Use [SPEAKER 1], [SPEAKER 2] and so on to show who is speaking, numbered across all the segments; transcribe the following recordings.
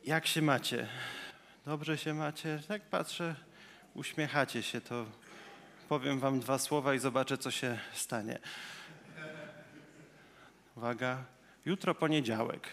[SPEAKER 1] Jak się macie? Dobrze się macie? Jak patrzę, uśmiechacie się, to powiem wam 2 słowa i zobaczę, co się stanie. Uwaga, jutro poniedziałek.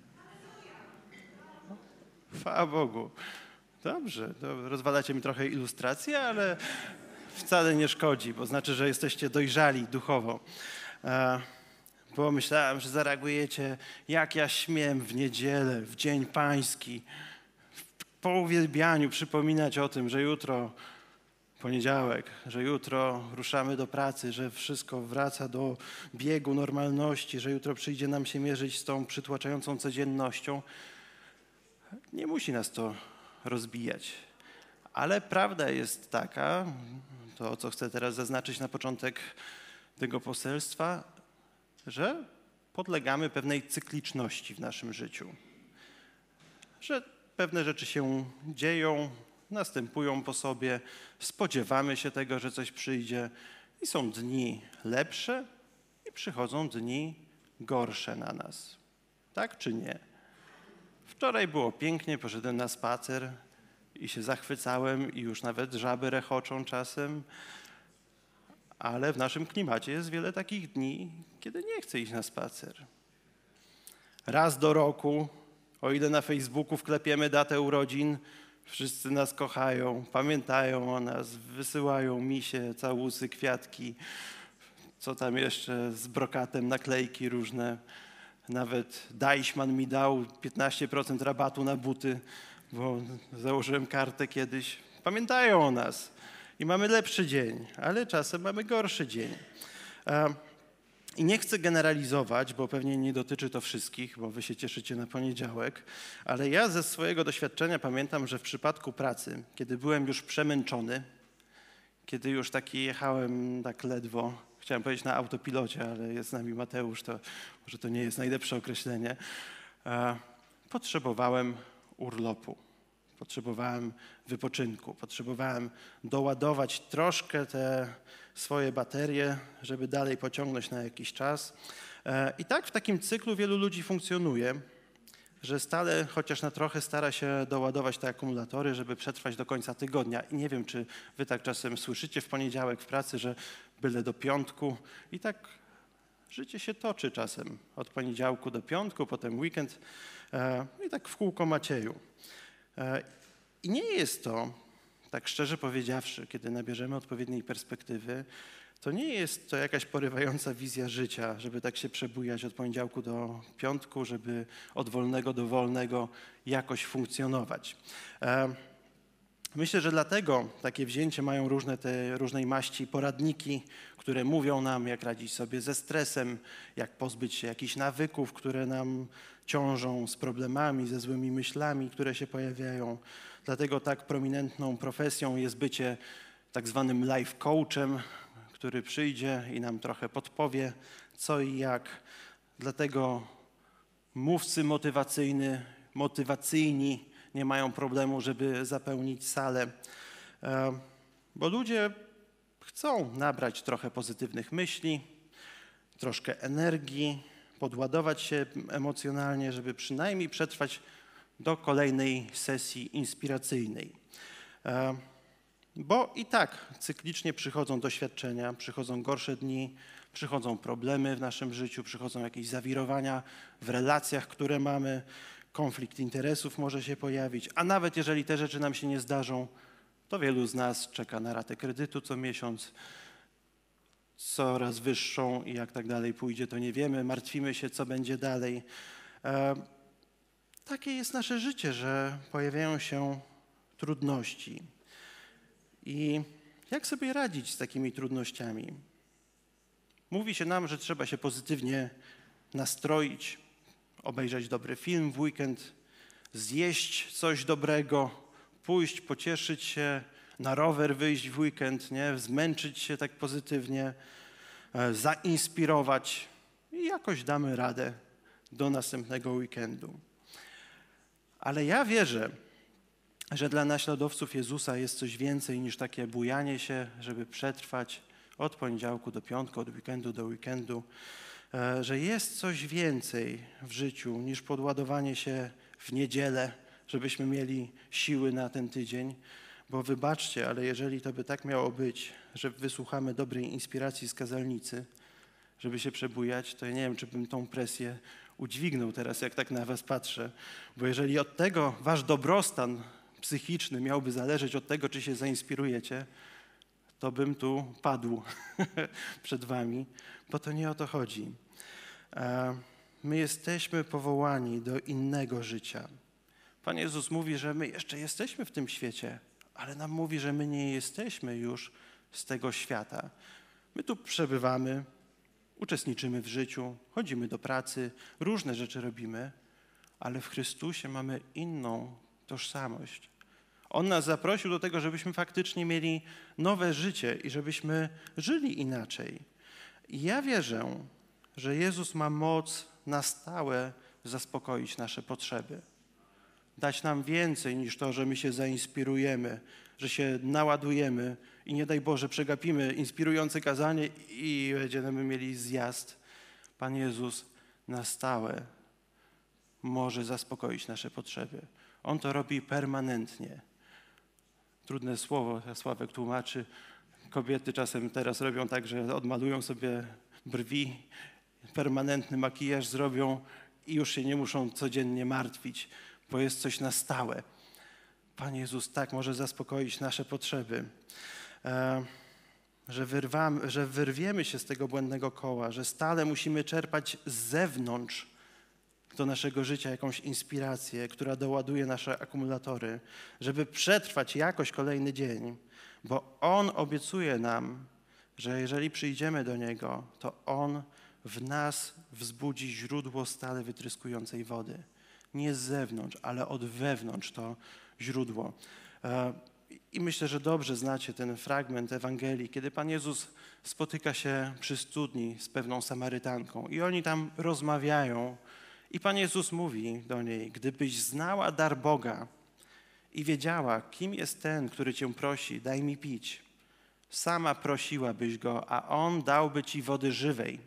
[SPEAKER 1] Chwała Bogu. Dobrze, rozwalacie mi trochę ilustrację, ale wcale nie szkodzi, bo znaczy, że jesteście dojrzali duchowo. Bo myślałem, że zareagujecie, jak ja śmiem w niedzielę, w Dzień Pański, po uwielbianiu przypominać o tym, że jutro poniedziałek, że jutro ruszamy do pracy, że wszystko wraca do biegu normalności, że jutro przyjdzie nam się mierzyć z tą przytłaczającą codziennością. Nie musi nas to rozbijać. Ale prawda jest taka, to co chcę teraz zaznaczyć na początek tego poselstwa, że podlegamy pewnej cykliczności w naszym życiu. Że pewne rzeczy się dzieją, następują po sobie, spodziewamy się tego, że coś przyjdzie i są dni lepsze i przychodzą dni gorsze na nas. Tak czy nie? Wczoraj było pięknie, poszedłem na spacer i się zachwycałem i już nawet żaby rechoczą czasem, ale w naszym klimacie jest wiele takich dni, kiedy nie chcę iść na spacer. Raz do roku, o ile na Facebooku wklepiemy datę urodzin, wszyscy nas kochają, pamiętają o nas, wysyłają misie, całusy, kwiatki, co tam jeszcze z brokatem, naklejki różne. Nawet Deichmann mi dał 15% rabatu na buty, bo założyłem kartę kiedyś. Pamiętają o nas i mamy lepszy dzień, ale czasem mamy gorszy dzień. I nie chcę generalizować, bo pewnie nie dotyczy to wszystkich, bo wy się cieszycie na poniedziałek, ale ja ze swojego doświadczenia pamiętam, że w przypadku pracy, kiedy byłem już przemęczony, kiedy już taki jechałem tak ledwo, chciałem powiedzieć na autopilocie, ale jest z nami Mateusz, to może to nie jest najlepsze określenie, potrzebowałem urlopu, potrzebowałem wypoczynku, potrzebowałem doładować troszkę te swoje baterie, żeby dalej pociągnąć na jakiś czas. I tak w takim cyklu wielu ludzi funkcjonuje, że stale, chociaż na trochę, stara się doładować te akumulatory, żeby przetrwać do końca tygodnia. I nie wiem, czy wy tak czasem słyszycie w poniedziałek w pracy, że byle do piątku. I tak życie się toczy czasem od poniedziałku do piątku, potem weekend i tak w kółko Macieju. I nie jest to, tak szczerze powiedziawszy, kiedy nabierzemy odpowiedniej perspektywy, to nie jest to jakaś porywająca wizja życia, żeby tak się przebujać od poniedziałku do piątku, żeby od wolnego do wolnego jakoś funkcjonować. Myślę, że dlatego takie wzięcie mają różnej maści poradniki, które mówią nam, jak radzić sobie ze stresem, jak pozbyć się jakichś nawyków, które nam ciążą, z problemami, ze złymi myślami, które się pojawiają. Dlatego tak prominentną profesją jest bycie tak zwanym life coachem, który przyjdzie i nam trochę podpowie, co i jak. Dlatego mówcy motywacyjni nie mają problemu, żeby zapełnić salę, bo ludzie chcą nabrać trochę pozytywnych myśli, troszkę energii, podładować się emocjonalnie, żeby przynajmniej przetrwać do kolejnej sesji inspiracyjnej. Bo i tak cyklicznie przychodzą doświadczenia, przychodzą gorsze dni, przychodzą problemy w naszym życiu, przychodzą jakieś zawirowania w relacjach, które mamy, konflikt interesów może się pojawić, a nawet jeżeli te rzeczy nam się nie zdarzą, to wielu z nas czeka na ratę kredytu co miesiąc, coraz wyższą i jak tak dalej pójdzie, to nie wiemy, martwimy się, co będzie dalej. Takie jest nasze życie, że pojawiają się trudności. I jak sobie radzić z takimi trudnościami? Mówi się nam, że trzeba się pozytywnie nastroić, obejrzeć dobry film w weekend, zjeść coś dobrego, pójść, pocieszyć się, na rower wyjść w weekend, nie? Zmęczyć się tak pozytywnie, zainspirować i jakoś damy radę do następnego weekendu. Ale ja wierzę, że dla naśladowców Jezusa jest coś więcej niż takie bujanie się, żeby przetrwać od poniedziałku do piątku, od weekendu do weekendu, że jest coś więcej w życiu niż podładowanie się w niedzielę, żebyśmy mieli siły na ten tydzień, bo wybaczcie, ale jeżeli to by tak miało być, że wysłuchamy dobrej inspiracji z kazalnicy, żeby się przebujać, to ja nie wiem, czy bym tą presję udźwignął teraz, jak tak na was patrzę. Bo jeżeli od tego wasz dobrostan psychiczny miałby zależeć od tego, czy się zainspirujecie, to bym tu padł przed wami, bo to nie o to chodzi. My jesteśmy powołani do innego życia. Pan Jezus mówi, że my jeszcze jesteśmy w tym świecie, ale nam mówi, że my nie jesteśmy już z tego świata. My tu przebywamy, uczestniczymy w życiu, chodzimy do pracy, różne rzeczy robimy, ale w Chrystusie mamy inną tożsamość. On nas zaprosił do tego, żebyśmy faktycznie mieli nowe życie i żebyśmy żyli inaczej. I ja wierzę, że Jezus ma moc na stałe zaspokoić nasze potrzeby. Dać nam więcej niż to, że my się zainspirujemy, że się naładujemy i nie daj Boże przegapimy inspirujące kazanie i będziemy mieli zjazd. Pan Jezus na stałe może zaspokoić nasze potrzeby. On to robi permanentnie. Trudne słowo, Sławek tłumaczy. Kobiety czasem teraz robią tak, że odmalują sobie brwi, permanentny makijaż zrobią i już się nie muszą codziennie martwić, bo jest coś na stałe. Pan Jezus tak może zaspokoić nasze potrzeby, że wyrwiemy się z tego błędnego koła, że stale musimy czerpać z zewnątrz do naszego życia jakąś inspirację, która doładuje nasze akumulatory, żeby przetrwać jakoś kolejny dzień, bo On obiecuje nam, że jeżeli przyjdziemy do Niego, to On w nas wzbudzi źródło stale wytryskującej wody. Nie z zewnątrz, ale od wewnątrz to źródło. I myślę, że dobrze znacie ten fragment Ewangelii, kiedy Pan Jezus spotyka się przy studni z pewną Samarytanką i oni tam rozmawiają i Pan Jezus mówi do niej: gdybyś znała dar Boga i wiedziała, kim jest ten, który cię prosi, daj mi pić, sama prosiłabyś go, a on dałby ci wody żywej.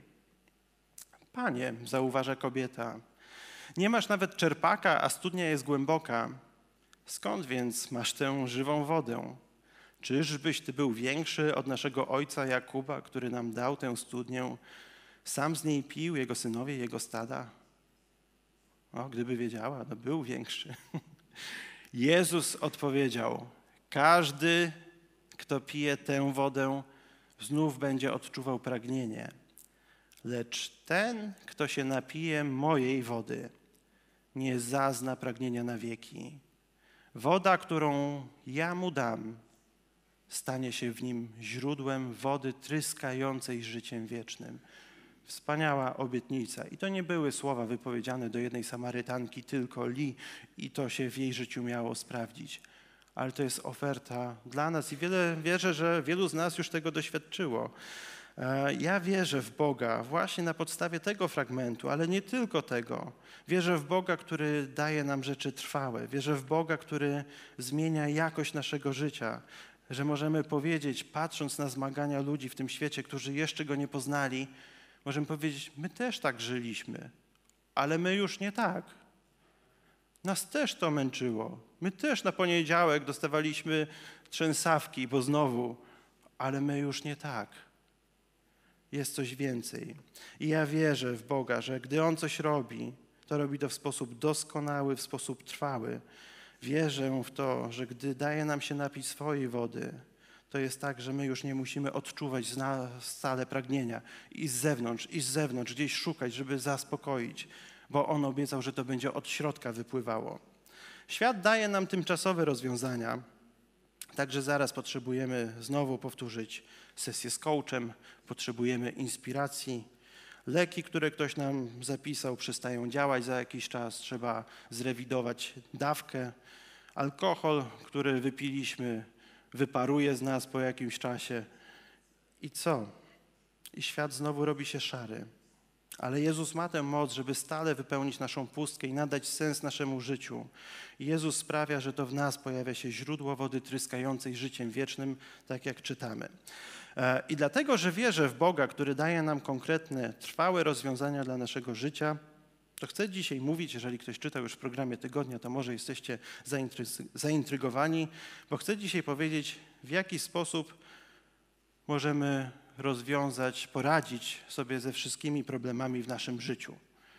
[SPEAKER 1] Panie, zauważa kobieta, nie masz nawet czerpaka, a studnia jest głęboka. Skąd więc masz tę żywą wodę? Czyżbyś ty był większy od naszego ojca Jakuba, który nam dał tę studnię? Sam z niej pił, jego synowie, jego stada? O, gdyby wiedziała, no był większy. Jezus odpowiedział: każdy, kto pije tę wodę, znów będzie odczuwał pragnienie. Lecz ten, kto się napije mojej wody, nie zazna pragnienia na wieki. Woda, którą ja mu dam, stanie się w nim źródłem wody tryskającej życiem wiecznym. Wspaniała obietnica. I to nie były słowa wypowiedziane do jednej Samarytanki, tylko i to się w jej życiu miało sprawdzić. Ale to jest oferta dla nas i wierzę, że wielu z nas już tego doświadczyło. Ja wierzę w Boga właśnie na podstawie tego fragmentu, ale nie tylko tego. Wierzę w Boga, który daje nam rzeczy trwałe. Wierzę w Boga, który zmienia jakość naszego życia. Że możemy powiedzieć, patrząc na zmagania ludzi w tym świecie, którzy jeszcze Go nie poznali, możemy powiedzieć, my też tak żyliśmy, ale my już nie tak. Nas też to męczyło. My też na poniedziałek dostawaliśmy trzęsawki, bo znowu, ale my już nie tak. Jest coś więcej. I ja wierzę w Boga, że gdy On coś robi, to robi to w sposób doskonały, w sposób trwały. Wierzę w to, że gdy daje nam się napić swojej wody, to jest tak, że my już nie musimy odczuwać stale pragnienia i z zewnątrz, gdzieś szukać, żeby zaspokoić, bo On obiecał, że to będzie od środka wypływało. Świat daje nam tymczasowe rozwiązania, także zaraz potrzebujemy znowu powtórzyć sesję z coachem, potrzebujemy inspiracji. Leki, które ktoś nam zapisał, przestają działać za jakiś czas, trzeba zrewidować dawkę. Alkohol, który wypiliśmy, wyparuje z nas po jakimś czasie. I co? I świat znowu robi się szary. Ale Jezus ma tę moc, żeby stale wypełnić naszą pustkę i nadać sens naszemu życiu. I Jezus sprawia, że to w nas pojawia się źródło wody tryskającej życiem wiecznym, tak jak czytamy. I dlatego, że wierzę w Boga, który daje nam konkretne, trwałe rozwiązania dla naszego życia, To chcę dzisiaj mówić, jeżeli ktoś czytał już w programie tygodnia, to może jesteście zaintrygowani, bo chcę dzisiaj powiedzieć, w jaki sposób możemy poradzić sobie ze wszystkimi problemami w naszym życiu.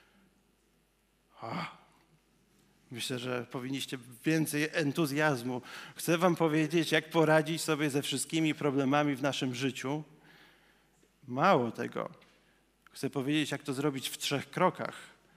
[SPEAKER 1] Myślę, że powinniście więcej entuzjazmu. Chcę wam powiedzieć, jak poradzić sobie ze wszystkimi problemami w naszym życiu. Mało tego. Chcę powiedzieć, jak to zrobić w 3 krokach.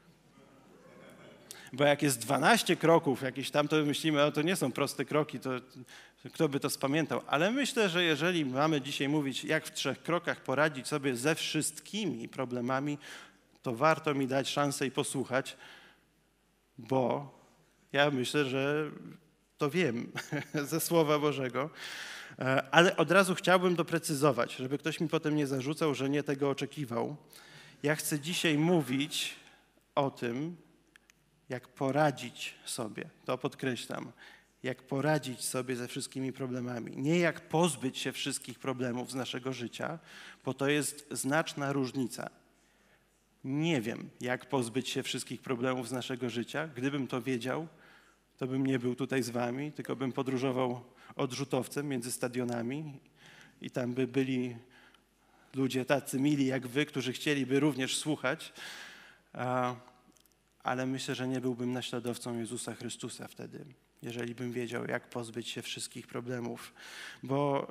[SPEAKER 1] Bo jak jest 12 kroków, jakieś tam, to myślimy, to nie są proste kroki, to kto by to spamiętał. Ale myślę, że jeżeli mamy dzisiaj mówić, jak w 3 krokach poradzić sobie ze wszystkimi problemami, to warto mi dać szansę i posłuchać, bo ja myślę, że to wiem ze Słowa Bożego. Ale od razu chciałbym doprecyzować, żeby ktoś mi potem nie zarzucał, że nie tego oczekiwał. Ja chcę dzisiaj mówić o tym, jak poradzić sobie, to podkreślam, jak poradzić sobie ze wszystkimi problemami. Nie jak pozbyć się wszystkich problemów z naszego życia, bo to jest znaczna różnica. Nie wiem, jak pozbyć się wszystkich problemów z naszego życia. Gdybym to wiedział, to bym nie był tutaj z wami, tylko bym podróżował odrzutowcem między stadionami i tam by byli ludzie tacy mili jak wy, którzy chcieliby również słuchać, ale myślę, że nie byłbym naśladowcą Jezusa Chrystusa wtedy, jeżeli bym wiedział, jak pozbyć się wszystkich problemów, bo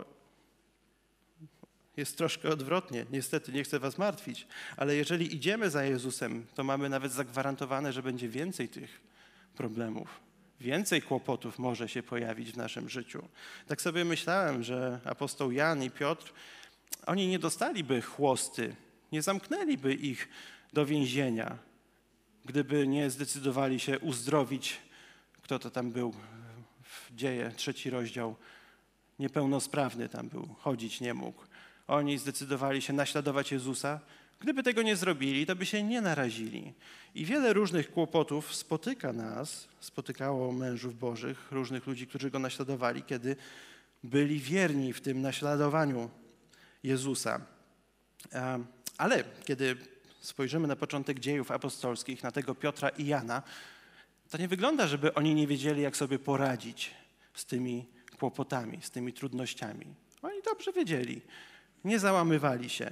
[SPEAKER 1] jest troszkę odwrotnie. Niestety, nie chcę was martwić, ale jeżeli idziemy za Jezusem, to mamy nawet zagwarantowane, że będzie więcej tych problemów. Więcej kłopotów może się pojawić w naszym życiu. Tak sobie myślałem, że apostoł Jan i Piotr, oni nie dostaliby chłosty, nie zamknęliby ich do więzienia, gdyby nie zdecydowali się uzdrowić, kto to tam był w Dzieje, 3 rozdział, niepełnosprawny tam był, chodzić nie mógł. Oni zdecydowali się naśladować Jezusa. Gdyby tego nie zrobili, to by się nie narazili. I wiele różnych kłopotów spotykało mężów Bożych, różnych ludzi, którzy Go naśladowali, kiedy byli wierni w tym naśladowaniu Jezusa. Ale kiedy spojrzymy na początek dziejów apostolskich, na tego Piotra i Jana, to nie wygląda, żeby oni nie wiedzieli, jak sobie poradzić z tymi kłopotami, z tymi trudnościami. Oni dobrze wiedzieli, nie załamywali się.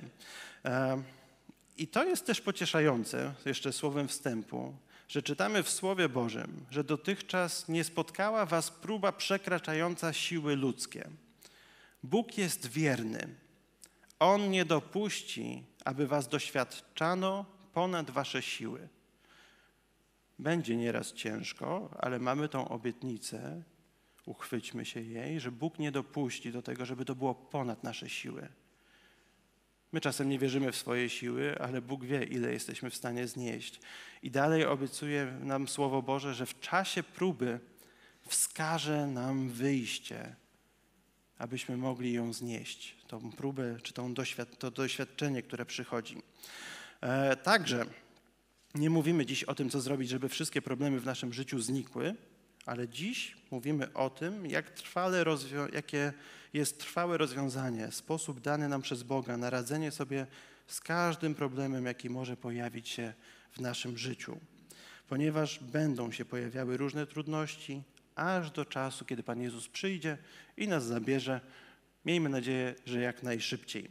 [SPEAKER 1] I to jest też pocieszające, jeszcze słowem wstępu, że czytamy w Słowie Bożym, że dotychczas nie spotkała was próba przekraczająca siły ludzkie. Bóg jest wierny. On nie dopuści, aby was doświadczano ponad wasze siły. Będzie nieraz ciężko, ale mamy tą obietnicę, uchwyćmy się jej, że Bóg nie dopuści do tego, żeby to było ponad nasze siły. My czasem nie wierzymy w swoje siły, ale Bóg wie, ile jesteśmy w stanie znieść. I dalej obiecuje nam Słowo Boże, że w czasie próby wskaże nam wyjście, abyśmy mogli ją znieść, tą próbę czy to doświadczenie, które przychodzi. Także nie mówimy dziś o tym, co zrobić, żeby wszystkie problemy w naszym życiu znikły, ale dziś mówimy o tym, jakie jest trwałe rozwiązanie, sposób dany nam przez Boga na radzenie sobie z każdym problemem, jaki może pojawić się w naszym życiu. Ponieważ będą się pojawiały różne trudności, aż do czasu, kiedy Pan Jezus przyjdzie i nas zabierze. Miejmy nadzieję, że jak najszybciej.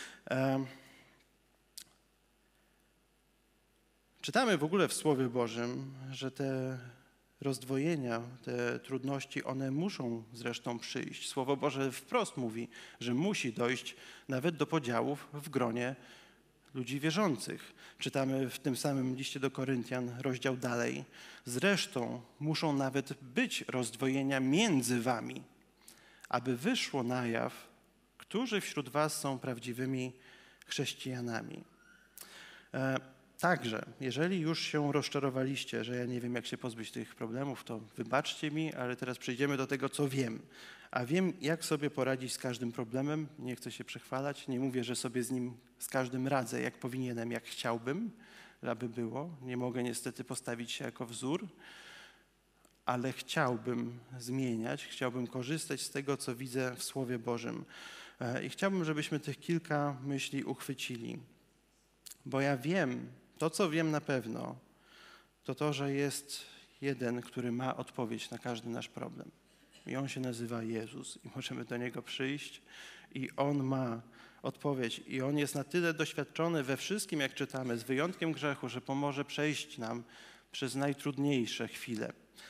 [SPEAKER 1] Czytamy w ogóle w Słowie Bożym, że te rozdwojenia, te trudności, one muszą zresztą przyjść. Słowo Boże wprost mówi, że musi dojść nawet do podziałów w gronie ludzi wierzących. Czytamy w tym samym liście do Koryntian, rozdział dalej. Zresztą muszą nawet być rozdwojenia między wami, aby wyszło na jaw, którzy wśród was są prawdziwymi chrześcijanami. Także, jeżeli już się rozczarowaliście, że ja nie wiem, jak się pozbyć tych problemów, to wybaczcie mi, ale teraz przejdziemy do tego, co wiem. A wiem, jak sobie poradzić z każdym problemem. Nie chcę się przechwalać, nie mówię, że sobie z nim z każdym radzę, jak powinienem, jak chciałbym, aby było. Nie mogę niestety postawić się jako wzór, ale chciałbym zmieniać, chciałbym korzystać z tego, co widzę w Słowie Bożym. I chciałbym, żebyśmy tych kilka myśli uchwycili. Bo ja wiem, to co wiem na pewno, to, że jest jeden, który ma odpowiedź na każdy nasz problem. I On się nazywa Jezus i możemy do Niego przyjść i On ma odpowiedź. I On jest na tyle doświadczony we wszystkim, jak czytamy, z wyjątkiem grzechu, że pomoże przejść nam przez najtrudniejsze chwile.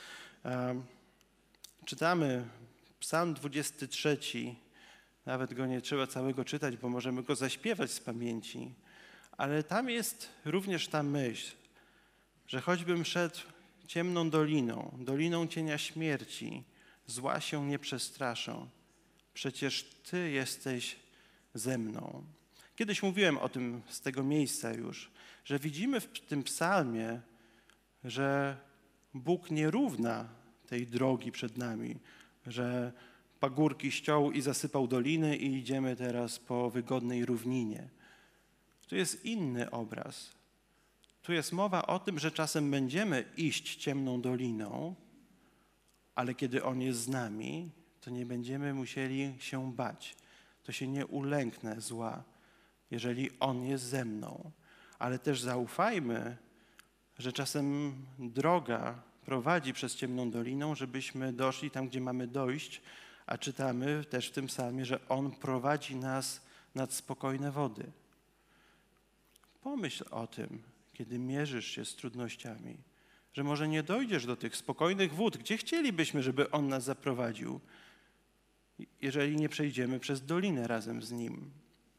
[SPEAKER 1] Czytamy Psalm 23, nawet go nie trzeba całego czytać, bo możemy go zaśpiewać z pamięci, ale tam jest również ta myśl, że choćbym szedł ciemną doliną cienia śmierci, zła się nie przestraszę. Przecież Ty jesteś ze mną. Kiedyś mówiłem o tym z tego miejsca już, że widzimy w tym psalmie, że Bóg nie równa tej drogi przed nami, że pagórki ściął i zasypał doliny i idziemy teraz po wygodnej równinie. Tu jest inny obraz. Tu jest mowa o tym, że czasem będziemy iść ciemną doliną, ale kiedy On jest z nami, to nie będziemy musieli się bać. To się nie ulęknę zła, jeżeli On jest ze mną. Ale też zaufajmy, że czasem droga prowadzi przez ciemną doliną, żebyśmy doszli tam, gdzie mamy dojść, a czytamy też w tym psalmie, że On prowadzi nas nad spokojne wody. Pomyśl o tym, kiedy mierzysz się z trudnościami, że może nie dojdziesz do tych spokojnych wód, gdzie chcielibyśmy, żeby On nas zaprowadził, jeżeli nie przejdziemy przez dolinę razem z Nim.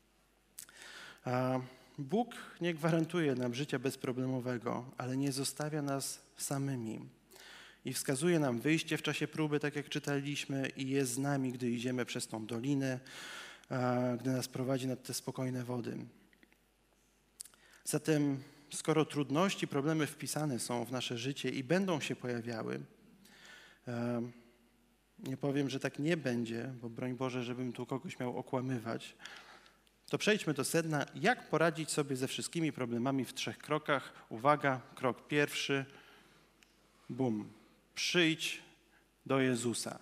[SPEAKER 1] Bóg nie gwarantuje nam życia bezproblemowego, ale nie zostawia nas samymi. I wskazuje nam wyjście w czasie próby, tak jak czytaliśmy, i jest z nami, gdy idziemy przez tą dolinę, gdy nas prowadzi nad te spokojne wody. Zatem, skoro trudności, problemy wpisane są w nasze życie i będą się pojawiały, nie powiem, że tak nie będzie, bo broń Boże, żebym tu kogoś miał okłamywać, to przejdźmy do sedna, jak poradzić sobie ze wszystkimi problemami w 3 krokach. Uwaga, krok pierwszy, bum, przyjdź do Jezusa.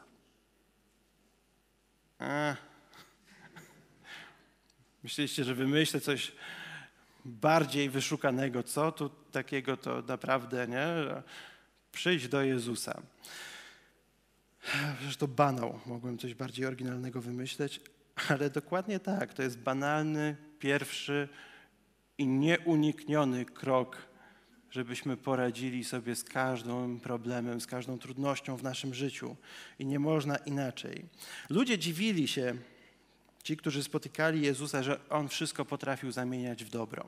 [SPEAKER 1] Myśleliście, że wymyślę coś bardziej wyszukanego, co tu takiego to naprawdę, nie? Przyjdź do Jezusa. Przecież to banał, mogłem coś bardziej oryginalnego wymyśleć, ale dokładnie tak, to jest banalny, pierwszy i nieunikniony krok, żebyśmy poradzili sobie z każdym problemem, z każdą trudnością w naszym życiu. I nie można inaczej. Ludzie dziwili się, ci, którzy spotykali Jezusa, że On wszystko potrafił zamieniać w dobro.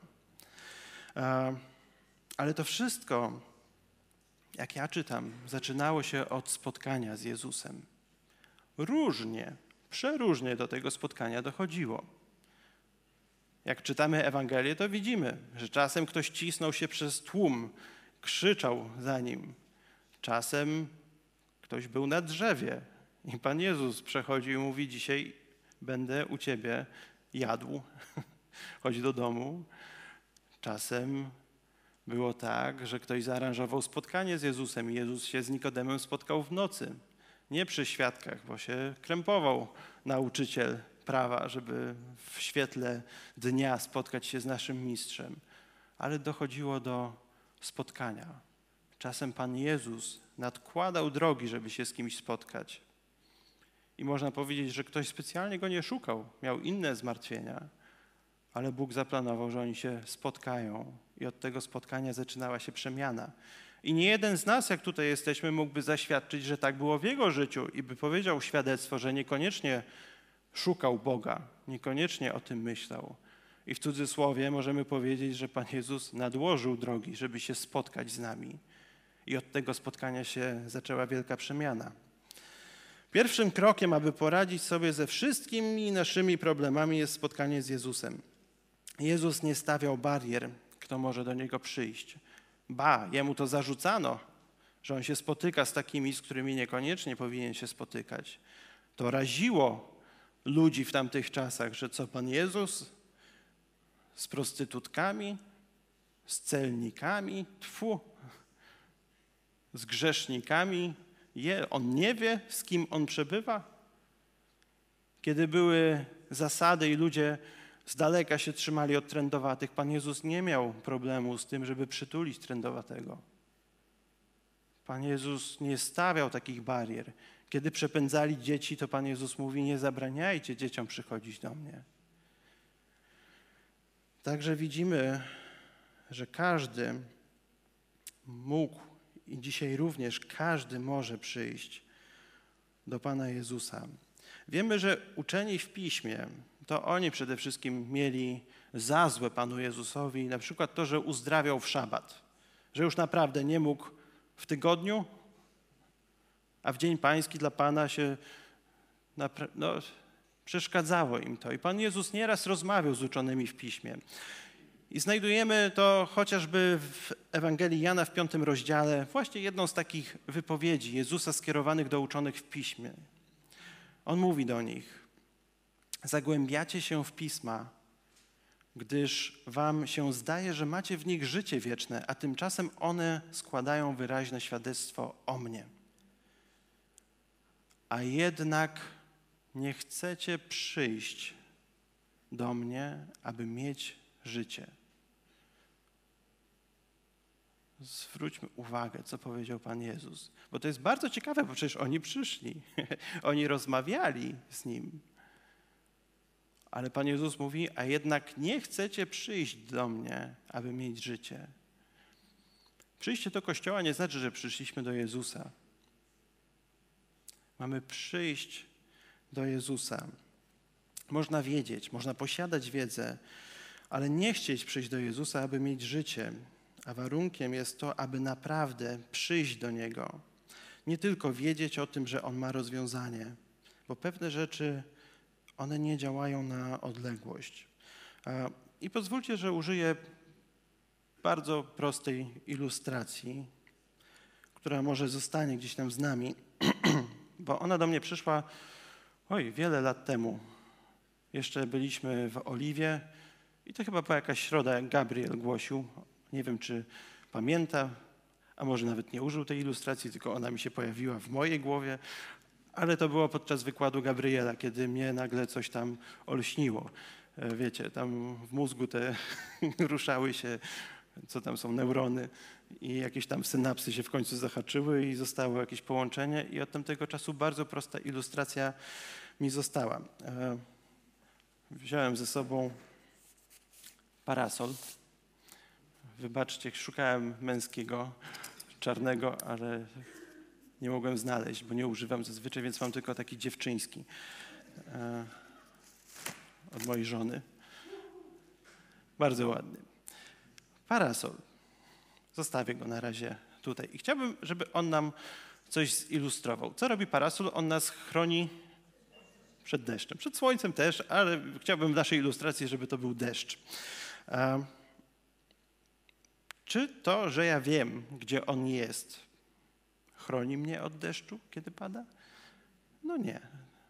[SPEAKER 1] Ale to wszystko, jak ja czytam, zaczynało się od spotkania z Jezusem. Różnie, przeróżnie do tego spotkania dochodziło. Jak czytamy Ewangelię, to widzimy, że czasem ktoś cisnął się przez tłum, krzyczał za Nim. Czasem ktoś był na drzewie i Pan Jezus przechodził i mówi: dzisiaj będę u Ciebie jadł, chodź do domu. Czasem było tak, że ktoś zaaranżował spotkanie z Jezusem i Jezus się z Nikodemem spotkał w nocy. Nie przy świadkach, bo się krępował nauczyciel prawa, żeby w świetle dnia spotkać się z naszym mistrzem. Ale dochodziło do spotkania. Czasem Pan Jezus nadkładał drogi, żeby się z kimś spotkać. I można powiedzieć, że ktoś specjalnie Go nie szukał, miał inne zmartwienia, ale Bóg zaplanował, że oni się spotkają i od tego spotkania zaczynała się przemiana. I nie jeden z nas, jak tutaj jesteśmy, mógłby zaświadczyć, że tak było w jego życiu i by powiedział świadectwo, że niekoniecznie szukał Boga, niekoniecznie o tym myślał. I w cudzysłowie możemy powiedzieć, że Pan Jezus nadłożył drogi, żeby się spotkać z nami. I od tego spotkania się zaczęła wielka przemiana. Pierwszym krokiem, aby poradzić sobie ze wszystkimi naszymi problemami, jest spotkanie z Jezusem. Jezus nie stawiał barier, kto może do Niego przyjść. Ba, Jemu to zarzucano, że On się spotyka z takimi, z którymi niekoniecznie powinien się spotykać. To raziło ludzi w tamtych czasach, że co Pan Jezus z prostytutkami, z celnikami, z grzesznikami, On nie wie, z kim On przebywa? Kiedy były zasady i ludzie z daleka się trzymali od trędowatych, Pan Jezus nie miał problemu z tym, żeby przytulić trędowatego. Pan Jezus nie stawiał takich barier. Kiedy przepędzali dzieci, to Pan Jezus mówi: nie zabraniajcie dzieciom przychodzić do mnie. Także widzimy, że każdy mógł i dzisiaj również każdy może przyjść do Pana Jezusa. Wiemy, że uczeni w Piśmie, to oni przede wszystkim mieli za złe Panu Jezusowi, na przykład to, że uzdrawiał w szabat, że już naprawdę nie mógł w tygodniu, a w dzień pański dla Pana się przeszkadzało im to. I Pan Jezus nieraz rozmawiał z uczonymi w Piśmie. I znajdujemy to chociażby w Ewangelii Jana w 5 rozdziale, właśnie jedną z takich wypowiedzi Jezusa skierowanych do uczonych w Piśmie. On mówi do nich: zagłębiacie się w Pisma, gdyż wam się zdaje, że macie w nich życie wieczne, a tymczasem one składają wyraźne świadectwo o mnie. A jednak nie chcecie przyjść do mnie, aby mieć życie. Zwróćmy uwagę, co powiedział Pan Jezus, bo to jest bardzo ciekawe, bo przecież oni przyszli, oni rozmawiali z Nim. Ale Pan Jezus mówi: a jednak nie chcecie przyjść do mnie, aby mieć życie. Przyjście do Kościoła nie znaczy, że przyszliśmy do Jezusa. Mamy przyjść do Jezusa. Można wiedzieć, można posiadać wiedzę, ale nie chcieć przyjść do Jezusa, aby mieć życie. A warunkiem jest to, aby naprawdę przyjść do Niego. Nie tylko wiedzieć o tym, że On ma rozwiązanie, bo pewne rzeczy, one nie działają na odległość. I pozwólcie, że użyję bardzo prostej ilustracji, która może zostanie gdzieś tam z nami, bo ona do mnie przyszła wiele lat temu. Jeszcze byliśmy w Oliwie i to chyba była jakaś środa, jak Gabriel głosił. Nie wiem, czy pamięta, a może nawet nie użył tej ilustracji, tylko ona mi się pojawiła w mojej głowie, ale to było podczas wykładu Gabriela, kiedy mnie nagle coś tam olśniło. Wiecie, tam w mózgu te ruszały się, co tam są, neurony i jakieś tam synapsy się w końcu zahaczyły i zostało jakieś połączenie i od tamtego czasu bardzo prosta ilustracja mi została. Wziąłem ze sobą parasol. Wybaczcie, szukałem męskiego, czarnego, ale nie mogłem znaleźć, bo nie używam zazwyczaj, więc mam tylko taki dziewczyński od mojej żony. Bardzo ładny. Parasol. Zostawię go na razie tutaj. I chciałbym, żeby on nam coś zilustrował. Co robi parasol? On nas chroni przed deszczem. Przed słońcem też, ale chciałbym w naszej ilustracji, żeby to był deszcz. Czy to, że ja wiem, gdzie on jest, chroni mnie od deszczu, kiedy pada? No nie.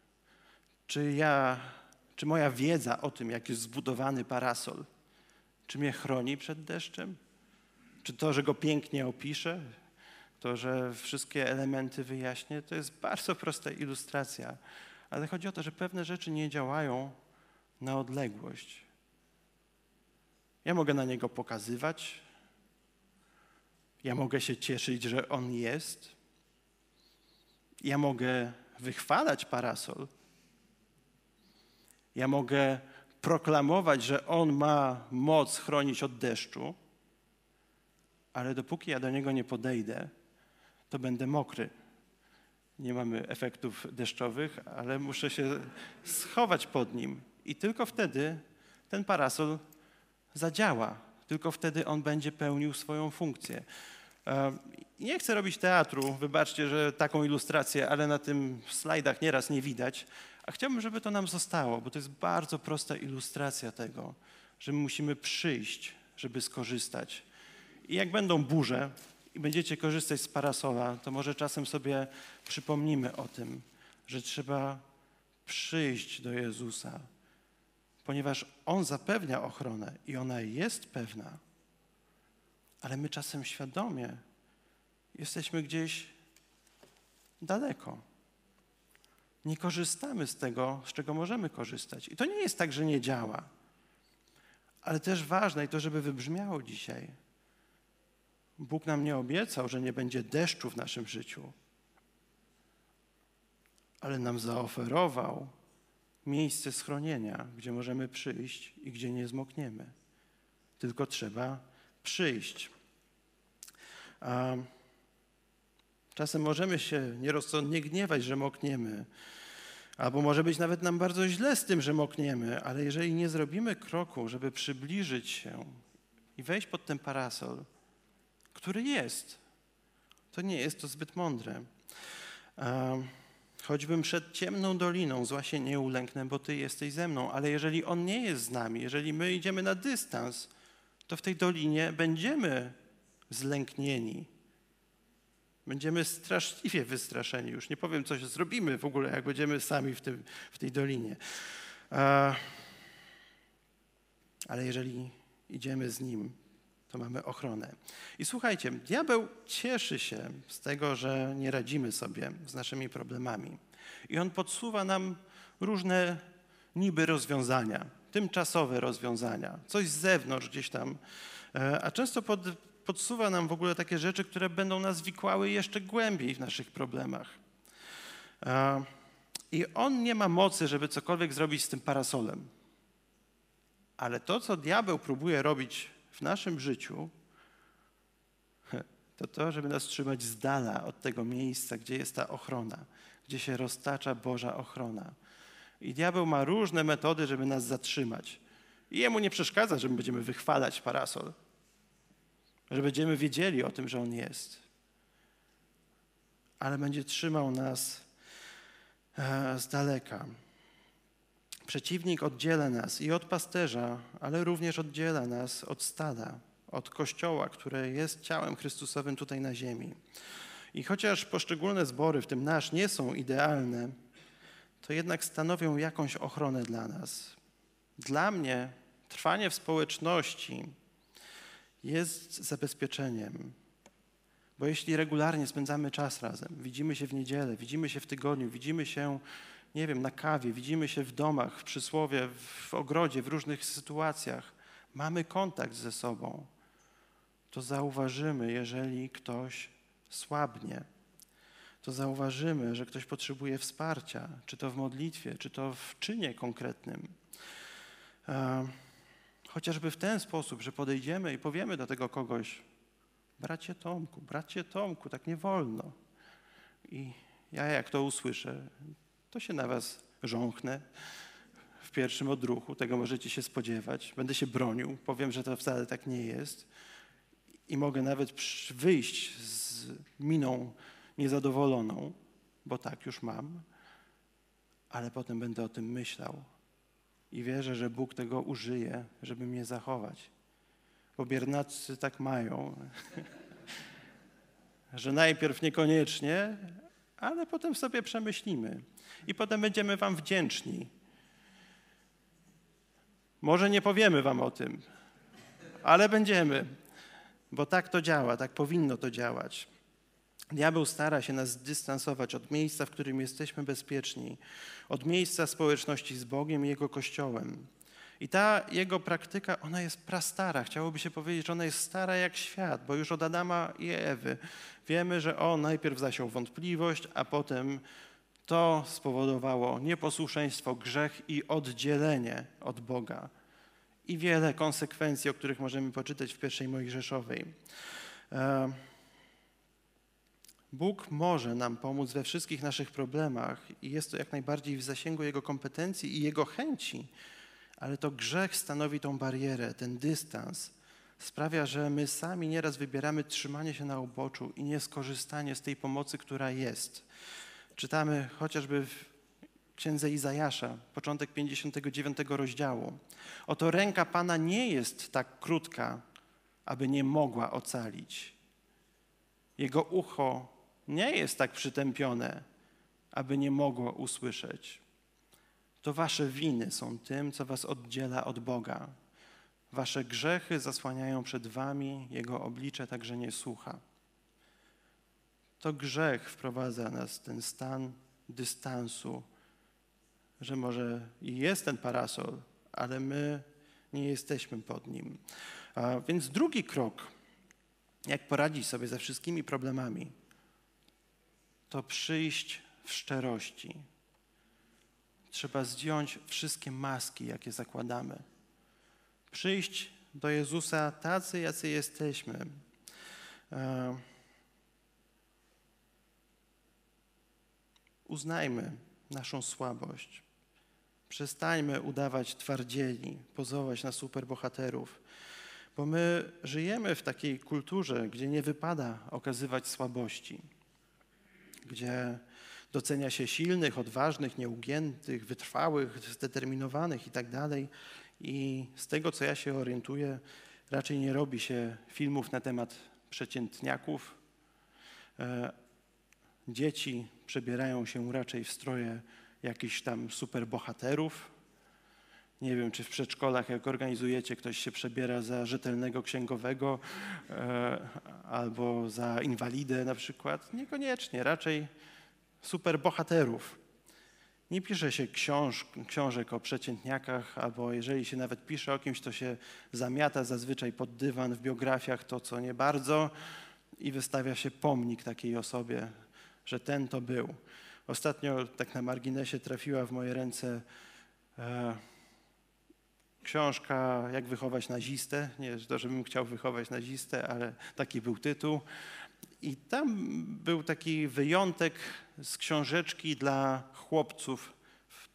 [SPEAKER 1] Czy moja wiedza o tym, jak jest zbudowany parasol, czy mnie chroni przed deszczem? Czy to, że go pięknie opiszę, to, że wszystkie elementy wyjaśnię, to jest bardzo prosta ilustracja. Ale chodzi o to, że pewne rzeczy nie działają na odległość. Ja mogę na niego pokazywać, ja mogę się cieszyć, że on jest, ja mogę wychwalać parasol, ja mogę proklamować, że on ma moc chronić od deszczu, ale dopóki ja do niego nie podejdę, to będę mokry. Nie mamy efektów deszczowych, ale muszę się schować pod nim i tylko wtedy ten parasol zadziała. Tylko wtedy on będzie pełnił swoją funkcję. Nie chcę robić teatru, wybaczcie, że taką ilustrację, ale na tym slajdach nieraz nie widać, a chciałbym, żeby to nam zostało, bo to jest bardzo prosta ilustracja tego, że my musimy przyjść, żeby skorzystać. I jak będą burze i będziecie korzystać z parasola, to może czasem sobie przypomnimy o tym, że trzeba przyjść do Jezusa, ponieważ On zapewnia ochronę i ona jest pewna, ale my czasem świadomie jesteśmy gdzieś daleko. Nie korzystamy z tego, z czego możemy korzystać. I to nie jest tak, że nie działa, ale też ważne i to, żeby wybrzmiało dzisiaj. Bóg nam nie obiecał, że nie będzie deszczu w naszym życiu, ale nam zaoferował miejsce schronienia, gdzie możemy przyjść i gdzie nie zmokniemy. Tylko trzeba przyjść. A czasem możemy się nierozsądnie gniewać, że mokniemy, albo może być nawet nam bardzo źle z tym, że mokniemy, ale jeżeli nie zrobimy kroku, żeby przybliżyć się i wejść pod ten parasol, który jest, to nie jest to zbyt mądre. Choćbym przed ciemną doliną, zła się nie ulęknę, bo Ty jesteś ze mną. Ale jeżeli On nie jest z nami, jeżeli my idziemy na dystans, to w tej dolinie będziemy zlęknieni. Będziemy straszliwie wystraszeni. Już nie powiem, co zrobimy w ogóle, jak będziemy sami w tej dolinie. Ale jeżeli idziemy z Nim, to mamy ochronę. I słuchajcie, diabeł cieszy się z tego, że nie radzimy sobie z naszymi problemami. I on podsuwa nam różne niby rozwiązania, tymczasowe rozwiązania, coś z zewnątrz gdzieś tam, a często podsuwa nam w ogóle takie rzeczy, które będą nas wikłały jeszcze głębiej w naszych problemach. I on nie ma mocy, żeby cokolwiek zrobić z tym parasolem. Ale to, co diabeł próbuje robić w naszym życiu, to, żeby nas trzymać z dala od tego miejsca, gdzie jest ta ochrona, gdzie się roztacza Boża ochrona. I diabeł ma różne metody, żeby nas zatrzymać. I jemu nie przeszkadza, że my będziemy wychwalać parasol, że będziemy wiedzieli o tym, że on jest. Ale będzie trzymał nas z daleka. Przeciwnik oddziela nas i od pasterza, ale również oddziela nas od stada, od Kościoła, które jest ciałem Chrystusowym tutaj na ziemi. I chociaż poszczególne zbory, w tym nasz, nie są idealne, to jednak stanowią jakąś ochronę dla nas. Dla mnie trwanie w społeczności jest zabezpieczeniem. Bo jeśli regularnie spędzamy czas razem, widzimy się w niedzielę, widzimy się w tygodniu, widzimy się, nie wiem, na kawie, widzimy się w domach, w przysłowie, w ogrodzie, w różnych sytuacjach, mamy kontakt ze sobą, to zauważymy, jeżeli ktoś słabnie. To zauważymy, że ktoś potrzebuje wsparcia, czy to w modlitwie, czy to w czynie konkretnym. Chociażby w ten sposób, że podejdziemy i powiemy do tego kogoś: bracie Tomku, tak nie wolno. I ja jak to usłyszę, to się na was żąchnę w pierwszym odruchu, tego możecie się spodziewać. Będę się bronił, powiem, że to wcale tak nie jest. I mogę nawet wyjść z miną niezadowoloną, bo tak już mam, ale potem będę o tym myślał. I wierzę, że Bóg tego użyje, żeby mnie zachować. Bo biernaccy tak mają, że najpierw niekoniecznie, ale potem sobie przemyślimy. I potem będziemy wam wdzięczni. Może nie powiemy wam o tym, ale będziemy. Bo tak to działa, tak powinno to działać. Diabeł stara się nas zdystansować od miejsca, w którym jesteśmy bezpieczni, od miejsca społeczności z Bogiem i Jego Kościołem. I ta jego praktyka, ona jest prastara. Chciałoby się powiedzieć, że ona jest stara jak świat, bo już od Adama i Ewy wiemy, że on najpierw zasiał wątpliwość, a potem to spowodowało nieposłuszeństwo, grzech i oddzielenie od Boga. I wiele konsekwencji, o których możemy poczytać w pierwszej Mojżeszowej. Bóg może nam pomóc we wszystkich naszych problemach i jest to jak najbardziej w zasięgu Jego kompetencji i Jego chęci, ale to grzech stanowi tą barierę, ten dystans. Sprawia, że my sami nieraz wybieramy trzymanie się na uboczu i nie skorzystanie z tej pomocy, która jest. Czytamy chociażby w Księdze Izajasza, początek 59 rozdziału. Oto ręka Pana nie jest tak krótka, aby nie mogła ocalić. Jego ucho nie jest tak przytępione, aby nie mogło usłyszeć. To wasze winy są tym, co was oddziela od Boga. Wasze grzechy zasłaniają przed wami, Jego oblicze także nie słucha. To grzech wprowadza nas w ten stan dystansu, że może i jest ten parasol, ale my nie jesteśmy pod nim. Więc drugi krok, jak poradzić sobie ze wszystkimi problemami, to przyjść w szczerości. Trzeba zdjąć wszystkie maski, jakie zakładamy. Przyjść do Jezusa tacy, jacy jesteśmy. Uznajmy naszą słabość. Przestańmy udawać twardzieli, pozować na superbohaterów, bo my żyjemy w takiej kulturze, gdzie nie wypada okazywać słabości, gdzie docenia się silnych, odważnych, nieugiętych, wytrwałych, zdeterminowanych i tak dalej. I z tego, co ja się orientuję, raczej nie robi się filmów na temat przeciętniaków. Dzieci przebierają się raczej w stroje jakichś tam superbohaterów. Nie wiem, czy w przedszkolach, jak organizujecie, ktoś się przebiera za rzetelnego księgowego albo za inwalidę na przykład. Niekoniecznie, raczej superbohaterów. Nie pisze się książek o przeciętniakach, albo jeżeli się nawet pisze o kimś, to się zamiata zazwyczaj pod dywan w biografiach to, co nie bardzo i wystawia się pomnik takiej osobie, że ten to był. Ostatnio tak na marginesie trafiła w moje ręce książka Jak wychować nazistę. Nie to, żebym chciał wychować nazistę, ale taki był tytuł. I tam był taki wyjątek z książeczki dla chłopców. W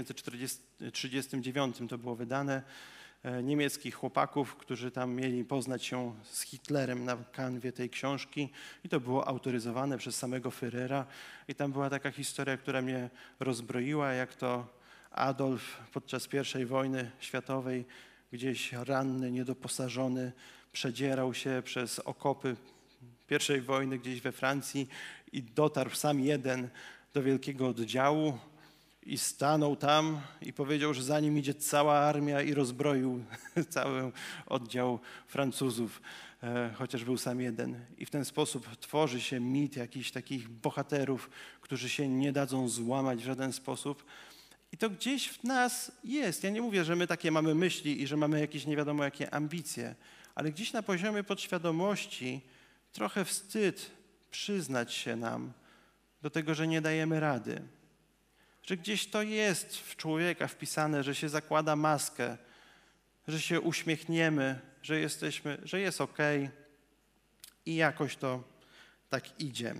[SPEAKER 1] 1939 to było wydane. Niemieckich chłopaków, którzy tam mieli poznać się z Hitlerem na kanwie tej książki. I to było autoryzowane przez samego Führera. I tam była taka historia, która mnie rozbroiła, jak to Adolf podczas I wojny światowej, gdzieś ranny, niedoposażony, przedzierał się przez okopy I wojny gdzieś we Francji i dotarł sam jeden do wielkiego oddziału i stanął tam i powiedział, że za nim idzie cała armia i rozbroił cały oddział Francuzów, chociaż był sam jeden. I w ten sposób tworzy się mit jakichś takich bohaterów, którzy się nie dadzą złamać w żaden sposób. I to gdzieś w nas jest. Ja nie mówię, że my takie mamy myśli i że mamy jakieś nie wiadomo jakie ambicje, ale gdzieś na poziomie podświadomości trochę wstyd przyznać się nam do tego, że nie dajemy rady. Że gdzieś to jest w człowieka wpisane, że się zakłada maskę, że się uśmiechniemy, że jest okej i jakoś to tak idzie.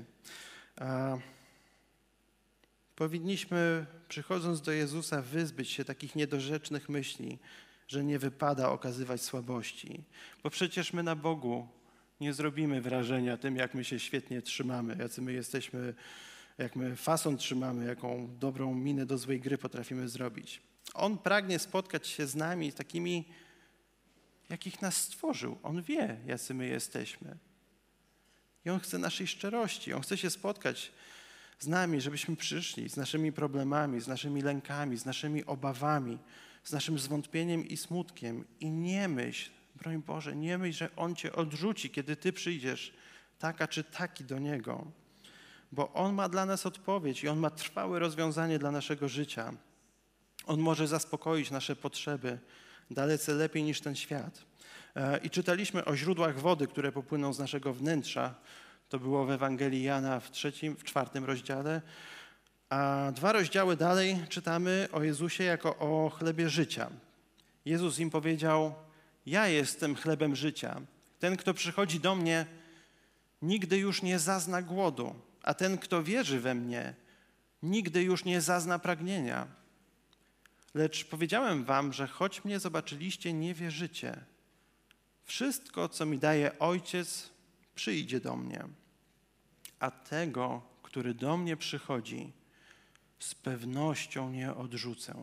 [SPEAKER 1] Powinniśmy, przychodząc do Jezusa, wyzbyć się takich niedorzecznych myśli, że nie wypada okazywać słabości, bo przecież my na Bogu nie zrobimy wrażenia tym, jak my się świetnie trzymamy, jacy my jesteśmy, jak my fason trzymamy, jaką dobrą minę do złej gry potrafimy zrobić. On pragnie spotkać się z nami takimi, jakich nas stworzył. On wie, jacy my jesteśmy. I On chce naszej szczerości. On chce się spotkać z nami, żebyśmy przyszli z naszymi problemami, z naszymi lękami, z naszymi obawami, z naszym zwątpieniem i smutkiem. I nie myśl, broń Boże, nie myśl, że On cię odrzuci, kiedy ty przyjdziesz taka czy taki do Niego. Bo On ma dla nas odpowiedź i On ma trwałe rozwiązanie dla naszego życia. On może zaspokoić nasze potrzeby dalece lepiej niż ten świat. I czytaliśmy o źródłach wody, które popłyną z naszego wnętrza. To było w Ewangelii Jana w 4 rozdziale. A 2 rozdziały dalej czytamy o Jezusie jako o chlebie życia. Jezus im powiedział: ja jestem chlebem życia. Ten, kto przychodzi do mnie, nigdy już nie zazna głodu, a ten, kto wierzy we mnie, nigdy już nie zazna pragnienia. Lecz powiedziałem wam, że choć mnie zobaczyliście, nie wierzycie. Wszystko, co mi daje Ojciec, przyjdzie do mnie. A tego, który do mnie przychodzi, z pewnością nie odrzucę.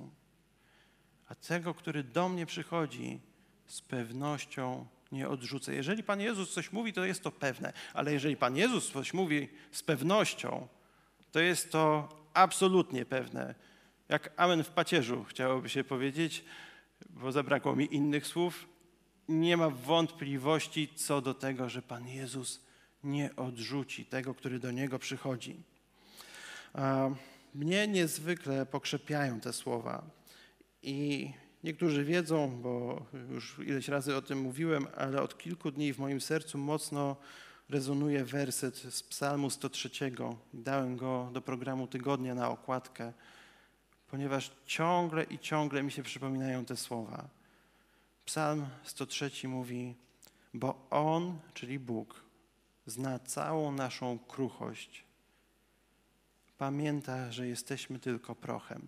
[SPEAKER 1] A tego, który do mnie przychodzi, z pewnością nie odrzucę. Jeżeli Pan Jezus coś mówi, to jest to pewne. Ale jeżeli Pan Jezus coś mówi z pewnością, to jest to absolutnie pewne. Jak amen w pacierzu, chciałoby się powiedzieć, bo zabrakło mi innych słów. Nie ma wątpliwości co do tego, że Pan Jezus nie odrzuci tego, który do Niego przychodzi. Mnie niezwykle pokrzepiają te słowa. I Niektórzy wiedzą, bo już ileś razy o tym mówiłem, ale od kilku dni w moim sercu mocno rezonuje werset z Psalmu 103. Dałem go do programu tygodnia na okładkę, ponieważ ciągle i ciągle mi się przypominają te słowa. Psalm 103 mówi: bo On, czyli Bóg, zna całą naszą kruchość. Pamięta, że jesteśmy tylko prochem.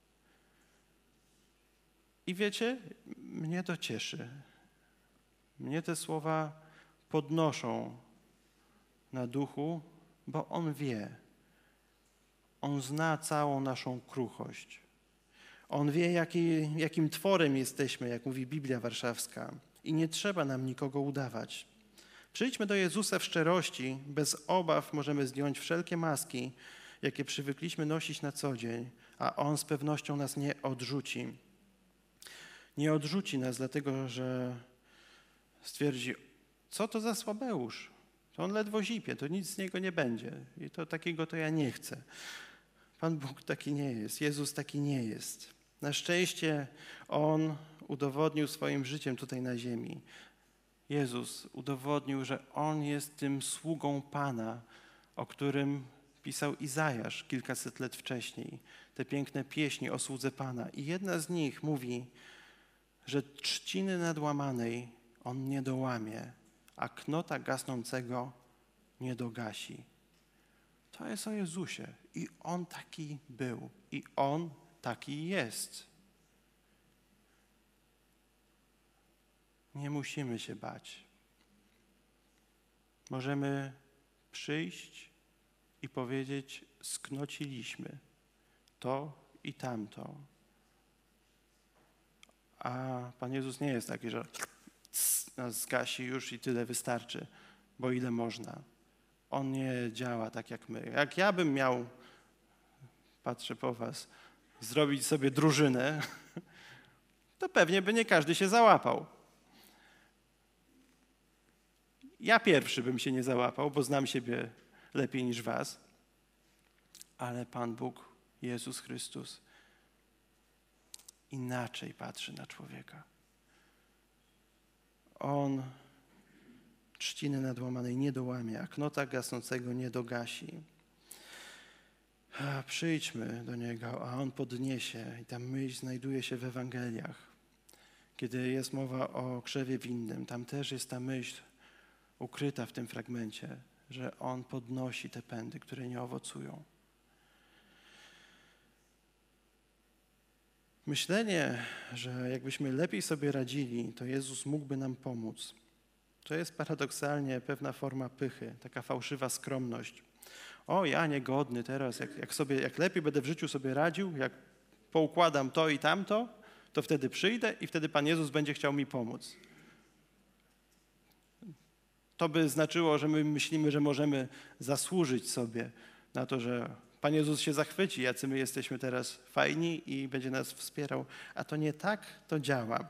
[SPEAKER 1] I wiecie, mnie to cieszy. Mnie te słowa podnoszą na duchu, bo On wie. On zna całą naszą kruchość. On wie, jakim tworem jesteśmy, jak mówi Biblia Warszawska. I nie trzeba nam nikogo udawać. Przyjdźmy do Jezusa w szczerości, bez obaw możemy zdjąć wszelkie maski, jakie przywykliśmy nosić na co dzień, a On z pewnością nas nie odrzuci. Nie odrzuci nas, dlatego że stwierdzi, co to za słabeusz? To on ledwo zipie, to nic z niego nie będzie. I takiego to ja nie chcę. Pan Bóg taki nie jest, Jezus taki nie jest. Na szczęście On udowodnił swoim życiem tutaj na ziemi. Jezus udowodnił, że On jest tym sługą Pana, o którym pisał Izajasz kilkaset lat wcześniej. Te piękne pieśni o słudze Pana. I jedna z nich mówi, że trzciny nadłamanej On nie dołamie, a knota gasnącego nie dogasi. To jest o Jezusie. I On taki był. I On taki jest. Nie musimy się bać. Możemy przyjść i powiedzieć, sknociliśmy to i tamto. A Pan Jezus nie jest taki, że nas zgasi już i tyle wystarczy, bo ile można. On nie działa tak jak my. Jak ja bym miał, patrzę po was, zrobić sobie drużynę, to pewnie by nie każdy się załapał. Ja pierwszy bym się nie załapał, bo znam siebie lepiej niż was. Ale Pan Bóg, Jezus Chrystus, inaczej patrzy na człowieka. On trzciny nadłamanej nie dołamie, a knota gasnącego nie dogasi. Przyjdźmy do Niego, a On podniesie. I ta myśl znajduje się w Ewangeliach. Kiedy jest mowa o krzewie winnym, tam też jest ta myśl ukryta w tym fragmencie, że On podnosi te pędy, które nie owocują. Myślenie, że jakbyśmy lepiej sobie radzili, to Jezus mógłby nam pomóc. To jest paradoksalnie pewna forma pychy, taka fałszywa skromność. O, ja niegodny teraz, jak lepiej będę w życiu sobie radził, jak poukładam to i tamto, to wtedy przyjdę i wtedy Pan Jezus będzie chciał mi pomóc. To by znaczyło, że my myślimy, że możemy zasłużyć sobie na to, że Pan Jezus się zachwyci, jacy my jesteśmy teraz fajni i będzie nas wspierał. A to nie tak to działa.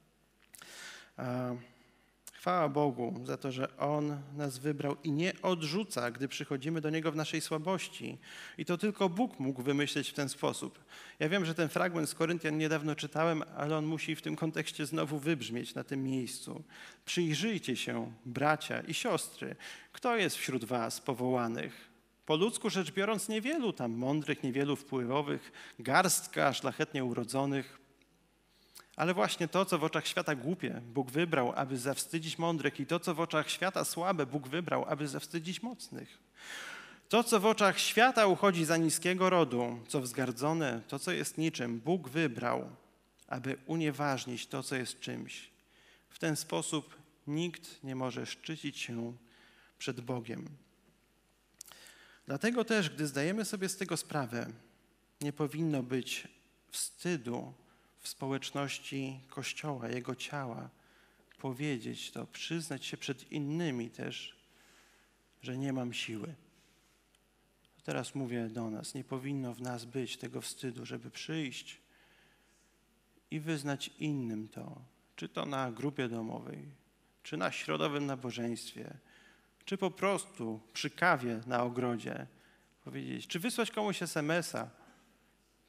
[SPEAKER 1] Chwała Bogu za to, że On nas wybrał i nie odrzuca, gdy przychodzimy do Niego w naszej słabości. I to tylko Bóg mógł wymyśleć w ten sposób. Ja wiem, że ten fragment z Koryntian niedawno czytałem, ale on musi w tym kontekście znowu wybrzmieć na tym miejscu. Przyjrzyjcie się, bracia i siostry, kto jest wśród was powołanych? Po ludzku rzecz biorąc niewielu tam mądrych, niewielu wpływowych, garstka szlachetnie urodzonych. Ale właśnie to, co w oczach świata głupie, Bóg wybrał, aby zawstydzić mądrych, i to, co w oczach świata słabe, Bóg wybrał, aby zawstydzić mocnych. To, co w oczach świata uchodzi za niskiego rodu, co wzgardzone, to, co jest niczym, Bóg wybrał, aby unieważnić to, co jest czymś. W ten sposób nikt nie może szczycić się przed Bogiem. Dlatego też, gdy zdajemy sobie z tego sprawę, nie powinno być wstydu w społeczności Kościoła, Jego ciała, powiedzieć to, przyznać się przed innymi też, że nie mam siły. Teraz mówię do nas, nie powinno w nas być tego wstydu, żeby przyjść i wyznać innym to, czy to na grupie domowej, czy na środowym nabożeństwie, czy po prostu przy kawie na ogrodzie, powiedzieć, czy wysłać komuś SMS-a,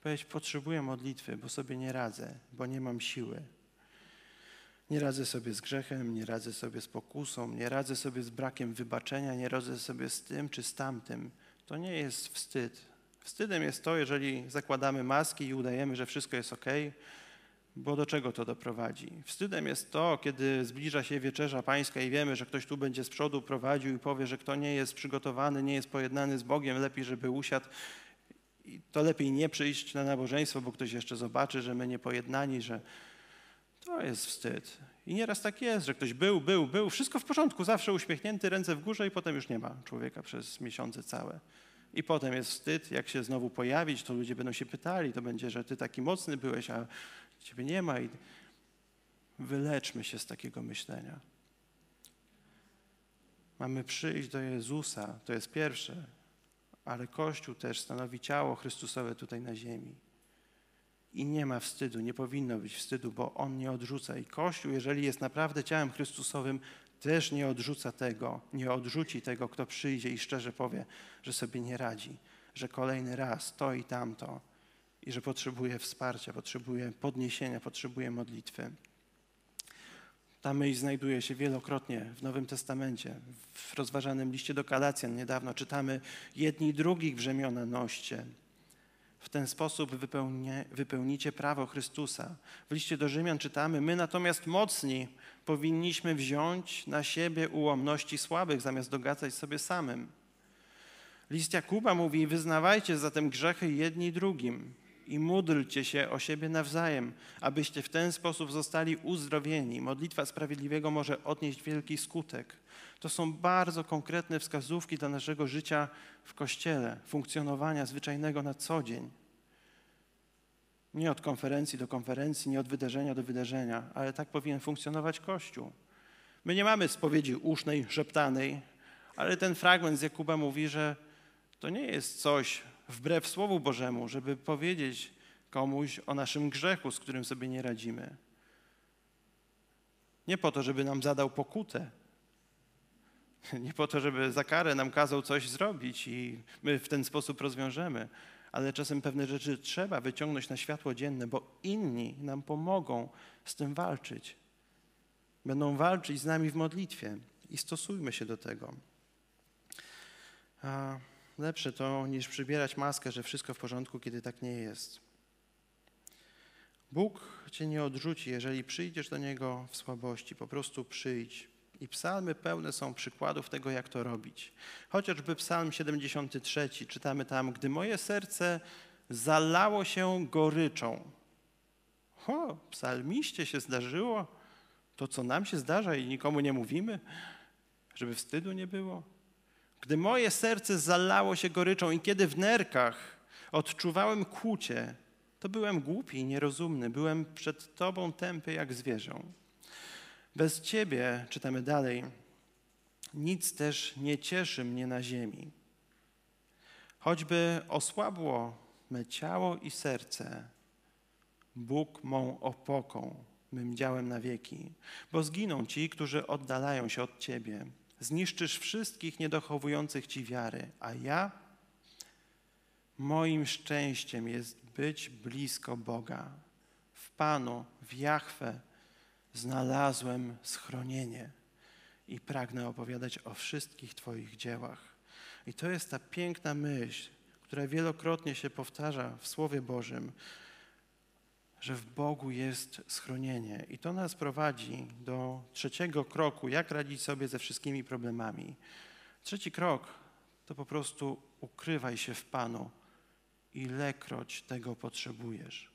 [SPEAKER 1] Powiedzieć, potrzebuję modlitwy, bo sobie nie radzę, bo nie mam siły. Nie radzę sobie z grzechem, nie radzę sobie z pokusą, nie radzę sobie z brakiem wybaczenia, nie radzę sobie z tym czy z tamtym. To nie jest wstyd. Wstydem jest to, jeżeli zakładamy maski i udajemy, że wszystko jest okej, bo do czego to doprowadzi? Wstydem jest to, kiedy zbliża się wieczerza pańska i wiemy, że ktoś tu będzie z przodu prowadził i powie, że kto nie jest przygotowany, nie jest pojednany z Bogiem, lepiej, żeby usiadł. I to lepiej nie przyjść na nabożeństwo, bo ktoś jeszcze zobaczy, że my niepojednani, że to jest wstyd. I nieraz tak jest, że ktoś był, wszystko w porządku, zawsze uśmiechnięty, ręce w górze i potem już nie ma człowieka przez miesiące całe. I potem jest wstyd, jak się znowu pojawić, to ludzie będą się pytali, to będzie, że ty taki mocny byłeś, a ciebie nie ma. I wyleczmy się z takiego myślenia. Mamy przyjść do Jezusa, to jest pierwsze, ale Kościół też stanowi ciało Chrystusowe tutaj na ziemi. I nie ma wstydu, nie powinno być wstydu, bo On nie odrzuca. I Kościół, jeżeli jest naprawdę ciałem Chrystusowym, też nie odrzuca tego, nie odrzuci tego, kto przyjdzie i szczerze powie, że sobie nie radzi, że kolejny raz to i tamto i że potrzebuje wsparcia, potrzebuje podniesienia, potrzebuje modlitwy. Ta myśl znajduje się wielokrotnie w Nowym Testamencie. W rozważanym liście do Galacjan niedawno czytamy: jedni drugich brzemiona noście. W ten sposób wypełnicie prawo Chrystusa. W liście do Rzymian czytamy: my natomiast mocni powinniśmy wziąć na siebie ułomności słabych, zamiast dogadzać sobie samym. List Jakuba mówi: wyznawajcie zatem grzechy jedni drugim i módlcie się o siebie nawzajem, abyście w ten sposób zostali uzdrowieni. Modlitwa sprawiedliwego może odnieść wielki skutek. To są bardzo konkretne wskazówki dla naszego życia w Kościele, funkcjonowania zwyczajnego na co dzień. Nie od konferencji do konferencji, nie od wydarzenia do wydarzenia, ale tak powinien funkcjonować Kościół. My nie mamy spowiedzi usznej, szeptanej, ale ten fragment z Jakuba mówi, że to nie jest coś wbrew Słowu Bożemu, żeby powiedzieć komuś o naszym grzechu, z którym sobie nie radzimy. Nie po to, żeby nam zadał pokutę. Nie po to, żeby za karę nam kazał coś zrobić i my w ten sposób rozwiążemy. Ale czasem pewne rzeczy trzeba wyciągnąć na światło dzienne, bo inni nam pomogą z tym walczyć. Będą walczyć z nami w modlitwie i stosujmy się do tego. A lepsze to niż przybierać maskę, że wszystko w porządku, kiedy tak nie jest. Bóg cię nie odrzuci, jeżeli przyjdziesz do Niego w słabości. Po prostu przyjdź. I psalmy pełne są przykładów tego, jak to robić. Chociażby psalm 73, czytamy tam: gdy moje serce zalało się goryczą. Psalmiście się zdarzyło to, co nam się zdarza i nikomu nie mówimy, żeby wstydu nie było. Gdy moje serce zalało się goryczą i kiedy w nerkach odczuwałem kłucie, to byłem głupi i nierozumny, byłem przed Tobą tępy jak zwierzę. Bez Ciebie, czytamy dalej, nic też nie cieszy mnie na ziemi. Choćby osłabło me ciało i serce, Bóg mą opoką, mym działem na wieki. Bo zginą ci, którzy oddalają się od Ciebie. Zniszczysz wszystkich niedochowujących Ci wiary, a ja, moim szczęściem jest być blisko Boga. W Panu, w Jahwe znalazłem schronienie i pragnę opowiadać o wszystkich Twoich dziełach. I to jest ta piękna myśl, która wielokrotnie się powtarza w Słowie Bożym, że w Bogu jest schronienie. I to nas prowadzi do trzeciego kroku, jak radzić sobie ze wszystkimi problemami. Trzeci krok to po prostu ukrywaj się w Panu, ilekroć tego potrzebujesz.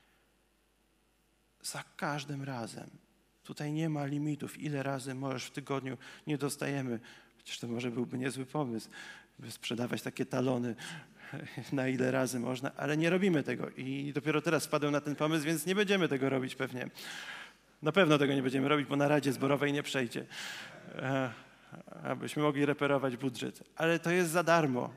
[SPEAKER 1] Za każdym razem. Tutaj nie ma limitów, ile razy możesz w tygodniu, nie dostajemy, chociaż to może byłby niezły pomysł, by sprzedawać takie talony, na ile razy można, ale nie robimy tego i dopiero teraz wpadłem na ten pomysł, więc nie będziemy tego robić pewnie. Na pewno tego nie będziemy robić, bo na Radzie Zborowej nie przejdzie, abyśmy mogli reperować budżet. Ale to jest za darmo.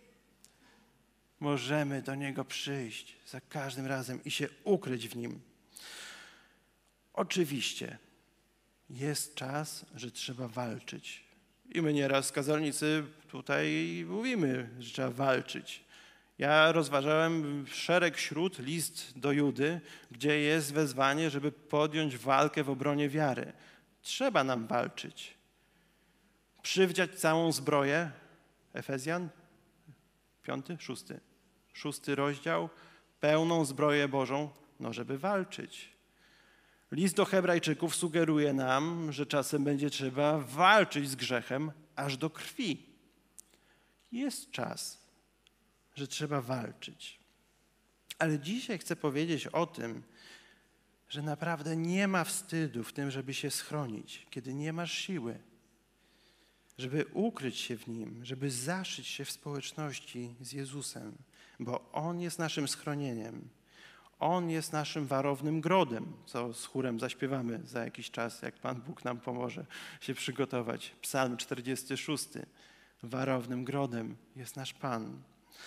[SPEAKER 1] Możemy do Niego przyjść za każdym razem i się ukryć w Nim. Oczywiście jest czas, że trzeba walczyć. I my nieraz, kazalnicy, tutaj mówimy, że trzeba walczyć. Ja rozważałem szereg śród list do Judy, gdzie jest wezwanie, żeby podjąć walkę w obronie wiary. Trzeba nam walczyć. Przywdziać całą zbroję. Efezjan 5, 6. 6 rozdział. Pełną zbroję Bożą, żeby walczyć. List do Hebrajczyków sugeruje nam, że czasem będzie trzeba walczyć z grzechem aż do krwi. Jest czas, że trzeba walczyć. Ale dzisiaj chcę powiedzieć o tym, że naprawdę nie ma wstydu w tym, żeby się schronić, kiedy nie masz siły, żeby ukryć się w Nim, żeby zaszyć się w społeczności z Jezusem, bo On jest naszym schronieniem. On jest naszym warownym grodem, co z chórem zaśpiewamy za jakiś czas, jak Pan Bóg nam pomoże się przygotować. Psalm 46. Warownym grodem jest nasz Pan.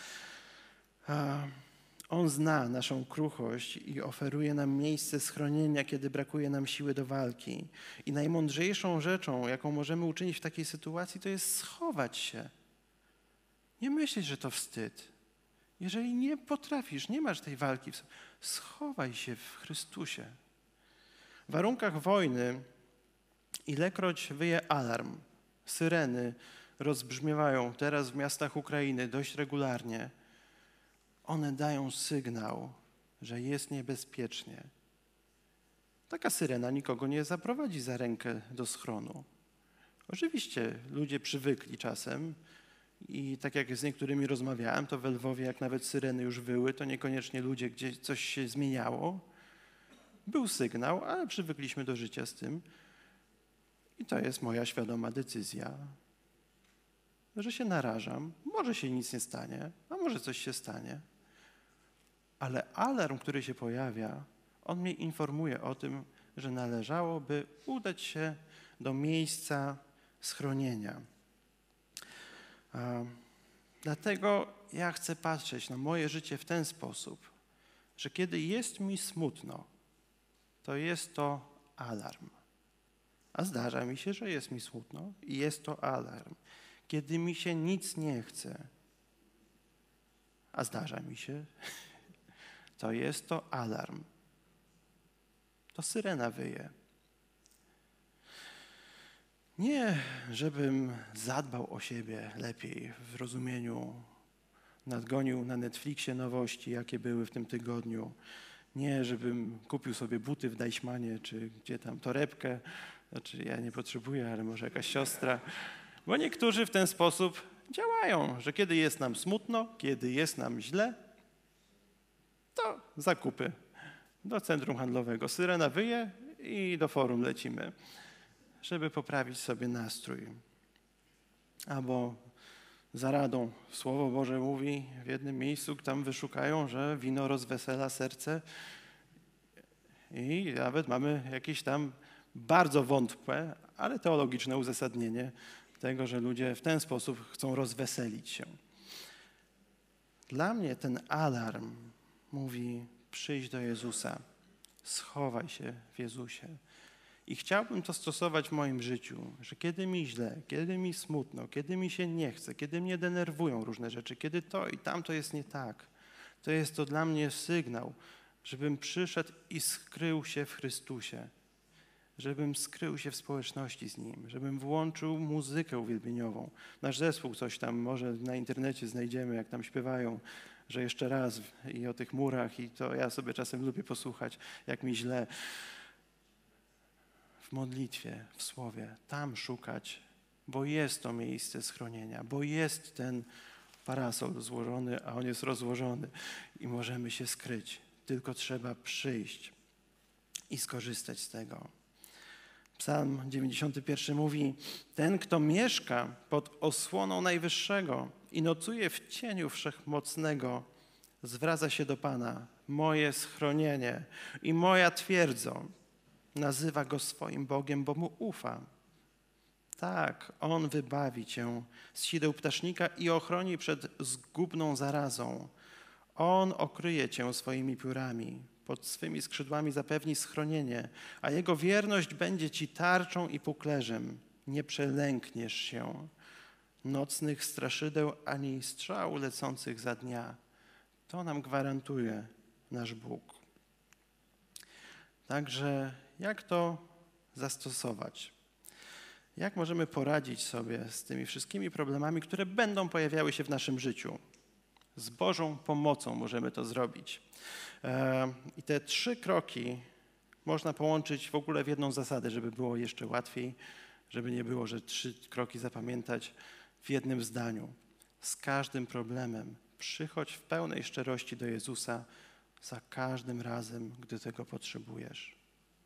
[SPEAKER 1] On zna naszą kruchość i oferuje nam miejsce schronienia, kiedy brakuje nam siły do walki. I najmądrzejszą rzeczą, jaką możemy uczynić w takiej sytuacji, to jest schować się. Nie myśleć, że to wstyd. Jeżeli nie potrafisz, nie masz tej walki w sobie, schowaj się w Chrystusie. W warunkach wojny, ilekroć wyje alarm, syreny rozbrzmiewają teraz w miastach Ukrainy dość regularnie, one dają sygnał, że jest niebezpiecznie. Taka syrena nikogo nie zaprowadzi za rękę do schronu. Oczywiście ludzie przywykli czasem i tak jak z niektórymi rozmawiałem, to we Lwowie jak nawet syreny już wyły, to niekoniecznie ludzie, gdzie coś się zmieniało. Był sygnał, ale przywykliśmy do życia z tym. I to jest moja świadoma decyzja, że się narażam. Może się nic nie stanie, a może coś się stanie. Ale alarm, który się pojawia, on mnie informuje o tym, że należałoby udać się do miejsca schronienia. Dlatego ja chcę patrzeć na moje życie w ten sposób, że kiedy jest mi smutno, to jest to alarm. A zdarza mi się, że jest mi smutno i jest to alarm. Kiedy mi się nic nie chce, a zdarza mi się, to jest to alarm. To syrena wyje. Nie, żebym zadbał o siebie lepiej w rozumieniu, nadgonił na Netflixie nowości, jakie były w tym tygodniu. Nie, żebym kupił sobie buty w Deichmanie, czy gdzie tam, torebkę. Znaczy ja nie potrzebuję, ale może jakaś siostra. Bo niektórzy w ten sposób działają, że kiedy jest nam smutno, kiedy jest nam źle, to zakupy do centrum handlowego. Syrena wyje i do forum lecimy, żeby poprawić sobie nastrój. Albo za radą Słowo Boże mówi w jednym miejscu, tam wyszukają, że wino rozwesela serce i nawet mamy jakieś tam bardzo wątłe, ale teologiczne uzasadnienie tego, że ludzie w ten sposób chcą rozweselić się. Dla mnie ten alarm mówi: przyjdź do Jezusa, schowaj się w Jezusie. I chciałbym to stosować w moim życiu, że kiedy mi źle, kiedy mi smutno, kiedy mi się nie chce, kiedy mnie denerwują różne rzeczy, kiedy to i tamto jest nie tak, to jest to dla mnie sygnał, żebym przyszedł i skrył się w Chrystusie, żebym skrył się w społeczności z Nim, żebym włączył muzykę uwielbieniową. Nasz zespół coś tam może na internecie znajdziemy, jak tam śpiewają, że jeszcze raz i o tych murach i to ja sobie czasem lubię posłuchać, jak mi źle. W modlitwie, w słowie, tam szukać, bo jest to miejsce schronienia, bo jest ten parasol złożony, a on jest rozłożony i możemy się skryć. Tylko trzeba przyjść i skorzystać z tego. Psalm 91 mówi: ten, kto mieszka pod osłoną Najwyższego i nocuje w cieniu Wszechmocnego, zwraca się do Pana: moje schronienie i moja twierdzo. Nazywa Go swoim Bogiem, bo Mu ufa. Tak, On wybawi cię z sideł ptasznika i ochroni przed zgubną zarazą. On okryje cię swoimi piórami, pod swymi skrzydłami zapewni schronienie, a Jego wierność będzie ci tarczą i puklerzem. Nie przelękniesz się nocnych straszydeł ani strzał lecących za dnia. To nam gwarantuje nasz Bóg. Także jak to zastosować? Jak możemy poradzić sobie z tymi wszystkimi problemami, które będą pojawiały się w naszym życiu? Z Bożą pomocą możemy to zrobić. I te 3 kroki można połączyć w ogóle w jedną zasadę, żeby było jeszcze łatwiej, żeby nie było, że 3 kroki zapamiętać w jednym zdaniu. Z każdym problemem przychodź w pełnej szczerości do Jezusa za każdym razem, gdy tego potrzebujesz.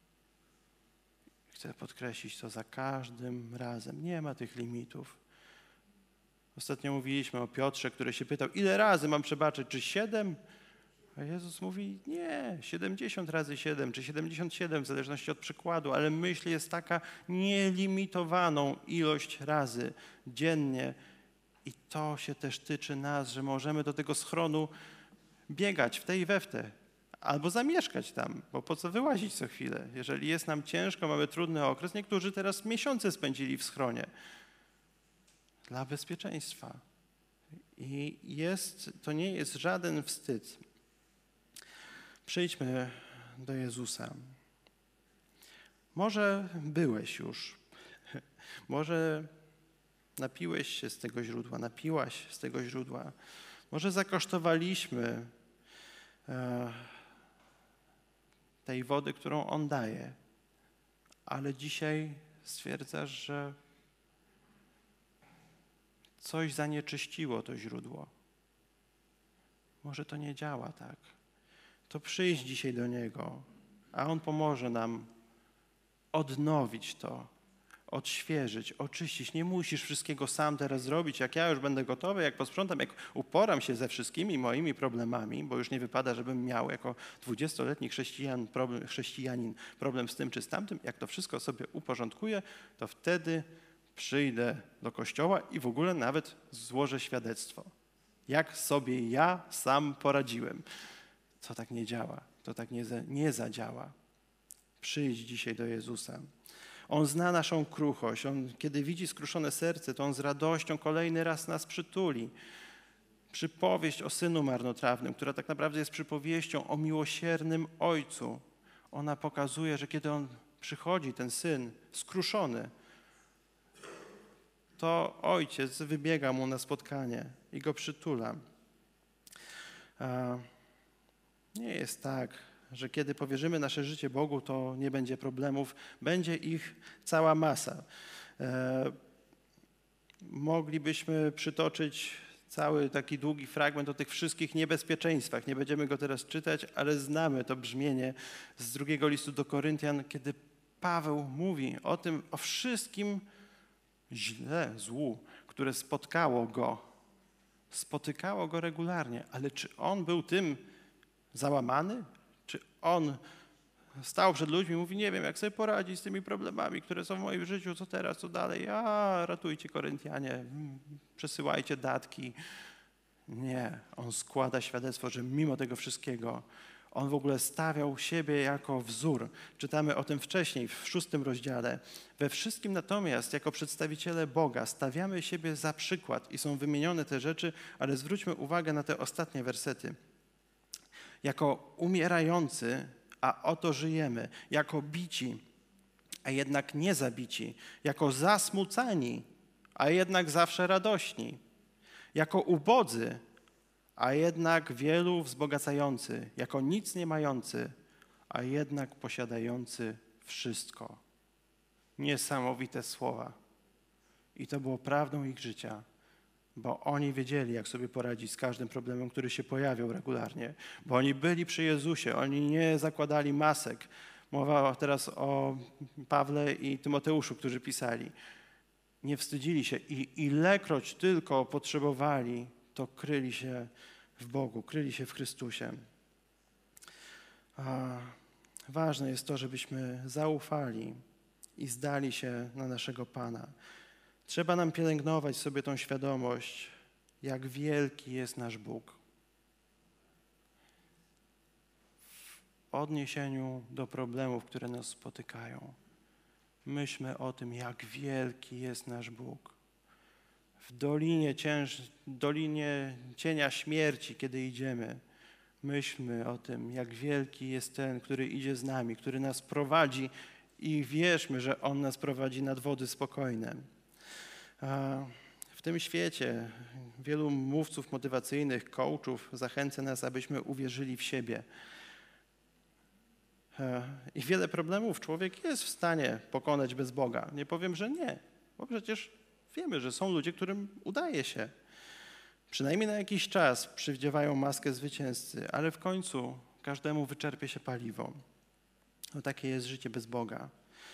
[SPEAKER 1] Chcę podkreślić to za każdym razem. Nie ma tych limitów. Ostatnio mówiliśmy o Piotrze, który się pytał, ile razy mam przebaczyć, czy 7? A Jezus mówi, nie, 70 razy 7, czy 77, w zależności od przykładu, ale myśl jest taka nielimitowaną ilość razy dziennie. I to się też tyczy nas, że możemy do tego schronu biegać w te i we w te, albo zamieszkać tam, bo po co wyłazić co chwilę? Jeżeli jest nam ciężko, mamy trudny okres, niektórzy teraz miesiące spędzili w schronie dla bezpieczeństwa. I to nie jest żaden wstyd. Przyjdźmy do Jezusa. Może byłeś już, może napiłeś się z tego źródła, napiłaś z tego źródła, może zakosztowaliśmy tej wody, którą On daje, ale dzisiaj stwierdzasz, że coś zanieczyściło to źródło. Może to nie działa tak. To przyjdź dzisiaj do Niego, a On pomoże nam odnowić to, odświeżyć, oczyścić. Nie musisz wszystkiego sam teraz zrobić. Jak ja już będę gotowy, jak posprzątam, jak uporam się ze wszystkimi moimi problemami, bo już nie wypada, żebym miał jako 20-letni chrześcijanin problem z tym czy z tamtym, jak to wszystko sobie uporządkuję, to wtedy przyjdę do kościoła i w ogóle nawet złożę świadectwo. Jak sobie ja sam poradziłem. To tak nie działa. To tak nie zadziała. Przyjdź dzisiaj do Jezusa. On zna naszą kruchość. Kiedy widzi skruszone serce, to On z radością kolejny raz nas przytuli. Przypowieść o synu marnotrawnym, która tak naprawdę jest przypowieścią o miłosiernym ojcu. Ona pokazuje, że kiedy on przychodzi, ten syn skruszony, to ojciec wybiega mu na spotkanie i go przytula. Nie jest tak, że kiedy powierzymy nasze życie Bogu, to nie będzie problemów, będzie ich cała masa. Moglibyśmy przytoczyć cały taki długi fragment o tych wszystkich niebezpieczeństwach. Nie będziemy go teraz czytać, ale znamy to brzmienie z 2 listu do Koryntian, kiedy Paweł mówi o tym, o wszystkim złu, które spotykało go regularnie. Ale czy on był tym załamany? Czy on stał przed ludźmi i mówi, nie wiem, jak sobie poradzić z tymi problemami, które są w moim życiu, co teraz, co dalej? Ratujcie Koryntianie, przesyłajcie datki. Nie, on składa świadectwo, że mimo tego wszystkiego on w ogóle stawiał siebie jako wzór. Czytamy o tym wcześniej, w 6 rozdziale. We wszystkim natomiast, jako przedstawiciele Boga, stawiamy siebie za przykład i są wymienione te rzeczy, ale zwróćmy uwagę na te ostatnie wersety. Jako umierający, a oto żyjemy, jako bici, a jednak nie zabici, jako zasmucani, a jednak zawsze radośni, jako ubodzy, a jednak wielu wzbogacający, jako nic nie mający, a jednak posiadający wszystko. Niesamowite słowa. I to było prawdą ich życia, bo oni wiedzieli, jak sobie poradzić z każdym problemem, który się pojawiał regularnie, bo oni byli przy Jezusie, oni nie zakładali masek. Mowa teraz o Pawle i Tymoteuszu, którzy pisali. Nie wstydzili się i ilekroć tylko potrzebowali, to kryli się w Bogu, kryli się w Chrystusie. Ważne jest to, żebyśmy zaufali i zdali się na naszego Pana. Trzeba nam pielęgnować sobie tą świadomość, jak wielki jest nasz Bóg. W odniesieniu do problemów, które nas spotykają, myślmy o tym, jak wielki jest nasz Bóg. w dolinie cienia śmierci, kiedy idziemy, myślmy o tym, jak wielki jest ten, który idzie z nami, który nas prowadzi i wierzmy, że On nas prowadzi nad wody spokojne. W tym świecie wielu mówców motywacyjnych, coachów zachęca nas, abyśmy uwierzyli w siebie. I wiele problemów człowiek jest w stanie pokonać bez Boga. Nie powiem, że nie, bo przecież wiemy, że są ludzie, którym udaje się. Przynajmniej na jakiś czas przywdziewają maskę zwycięzcy, ale w końcu każdemu wyczerpie się paliwo. No takie jest życie bez Boga.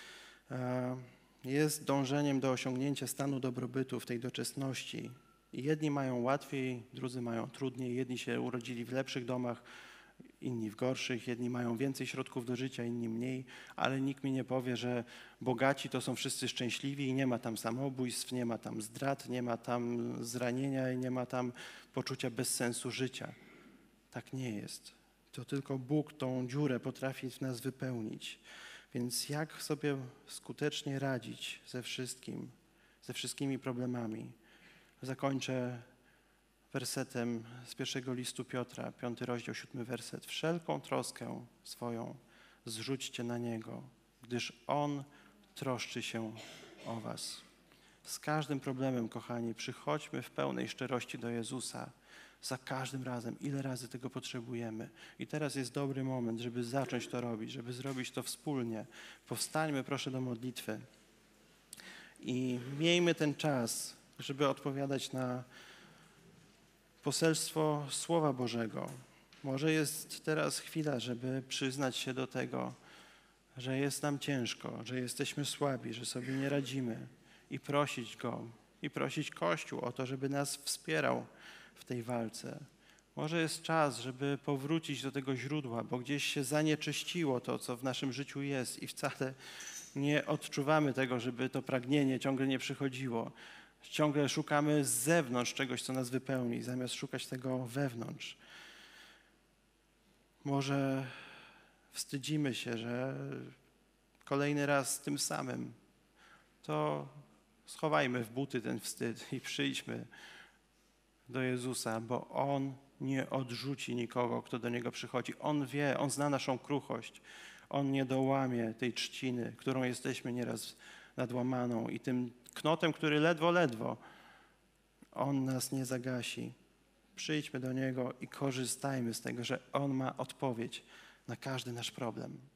[SPEAKER 1] Jest dążeniem do osiągnięcia stanu dobrobytu w tej doczesności. I jedni mają łatwiej, drudzy mają trudniej. Jedni się urodzili w lepszych domach, inni w gorszych. Jedni mają więcej środków do życia, inni mniej. Ale nikt mi nie powie, że bogaci to są wszyscy szczęśliwi i nie ma tam samobójstw, nie ma tam zdrad, nie ma tam zranienia i nie ma tam poczucia bezsensu życia. Tak nie jest. To tylko Bóg tą dziurę potrafi w nas wypełnić. Więc jak sobie skutecznie radzić ze wszystkimi problemami? Zakończę wersetem z pierwszego listu Piotra, 5 rozdział, 7 werset. Wszelką troskę swoją zrzućcie na Niego, gdyż On troszczy się o was. Z każdym problemem, kochani, przychodźmy w pełnej szczerości do Jezusa. Za każdym razem, ile razy tego potrzebujemy. I teraz jest dobry moment, żeby zacząć to robić, żeby zrobić to wspólnie. Powstańmy proszę do modlitwy i miejmy ten czas, żeby odpowiadać na poselstwo Słowa Bożego. Może jest teraz chwila, żeby przyznać się do tego, że jest nam ciężko, że jesteśmy słabi, że sobie nie radzimy i prosić Go, i prosić Kościół o to, żeby nas wspierał w tej walce. Może jest czas, żeby powrócić do tego źródła, bo gdzieś się zanieczyściło to, co w naszym życiu jest i wcale nie odczuwamy tego, żeby to pragnienie ciągle nie przychodziło. Ciągle szukamy z zewnątrz czegoś, co nas wypełni, zamiast szukać tego wewnątrz. Może wstydzimy się, że kolejny raz tym samym, to schowajmy w buty ten wstyd i przyjdźmy do Jezusa, bo On nie odrzuci nikogo, kto do Niego przychodzi. On wie, On zna naszą kruchość. On nie dołamie tej trzciny, którą jesteśmy nieraz nadłamaną i tym knotem, który ledwo, On nas nie zagasi. Przyjdźmy do Niego i korzystajmy z tego, że On ma odpowiedź na każdy nasz problem.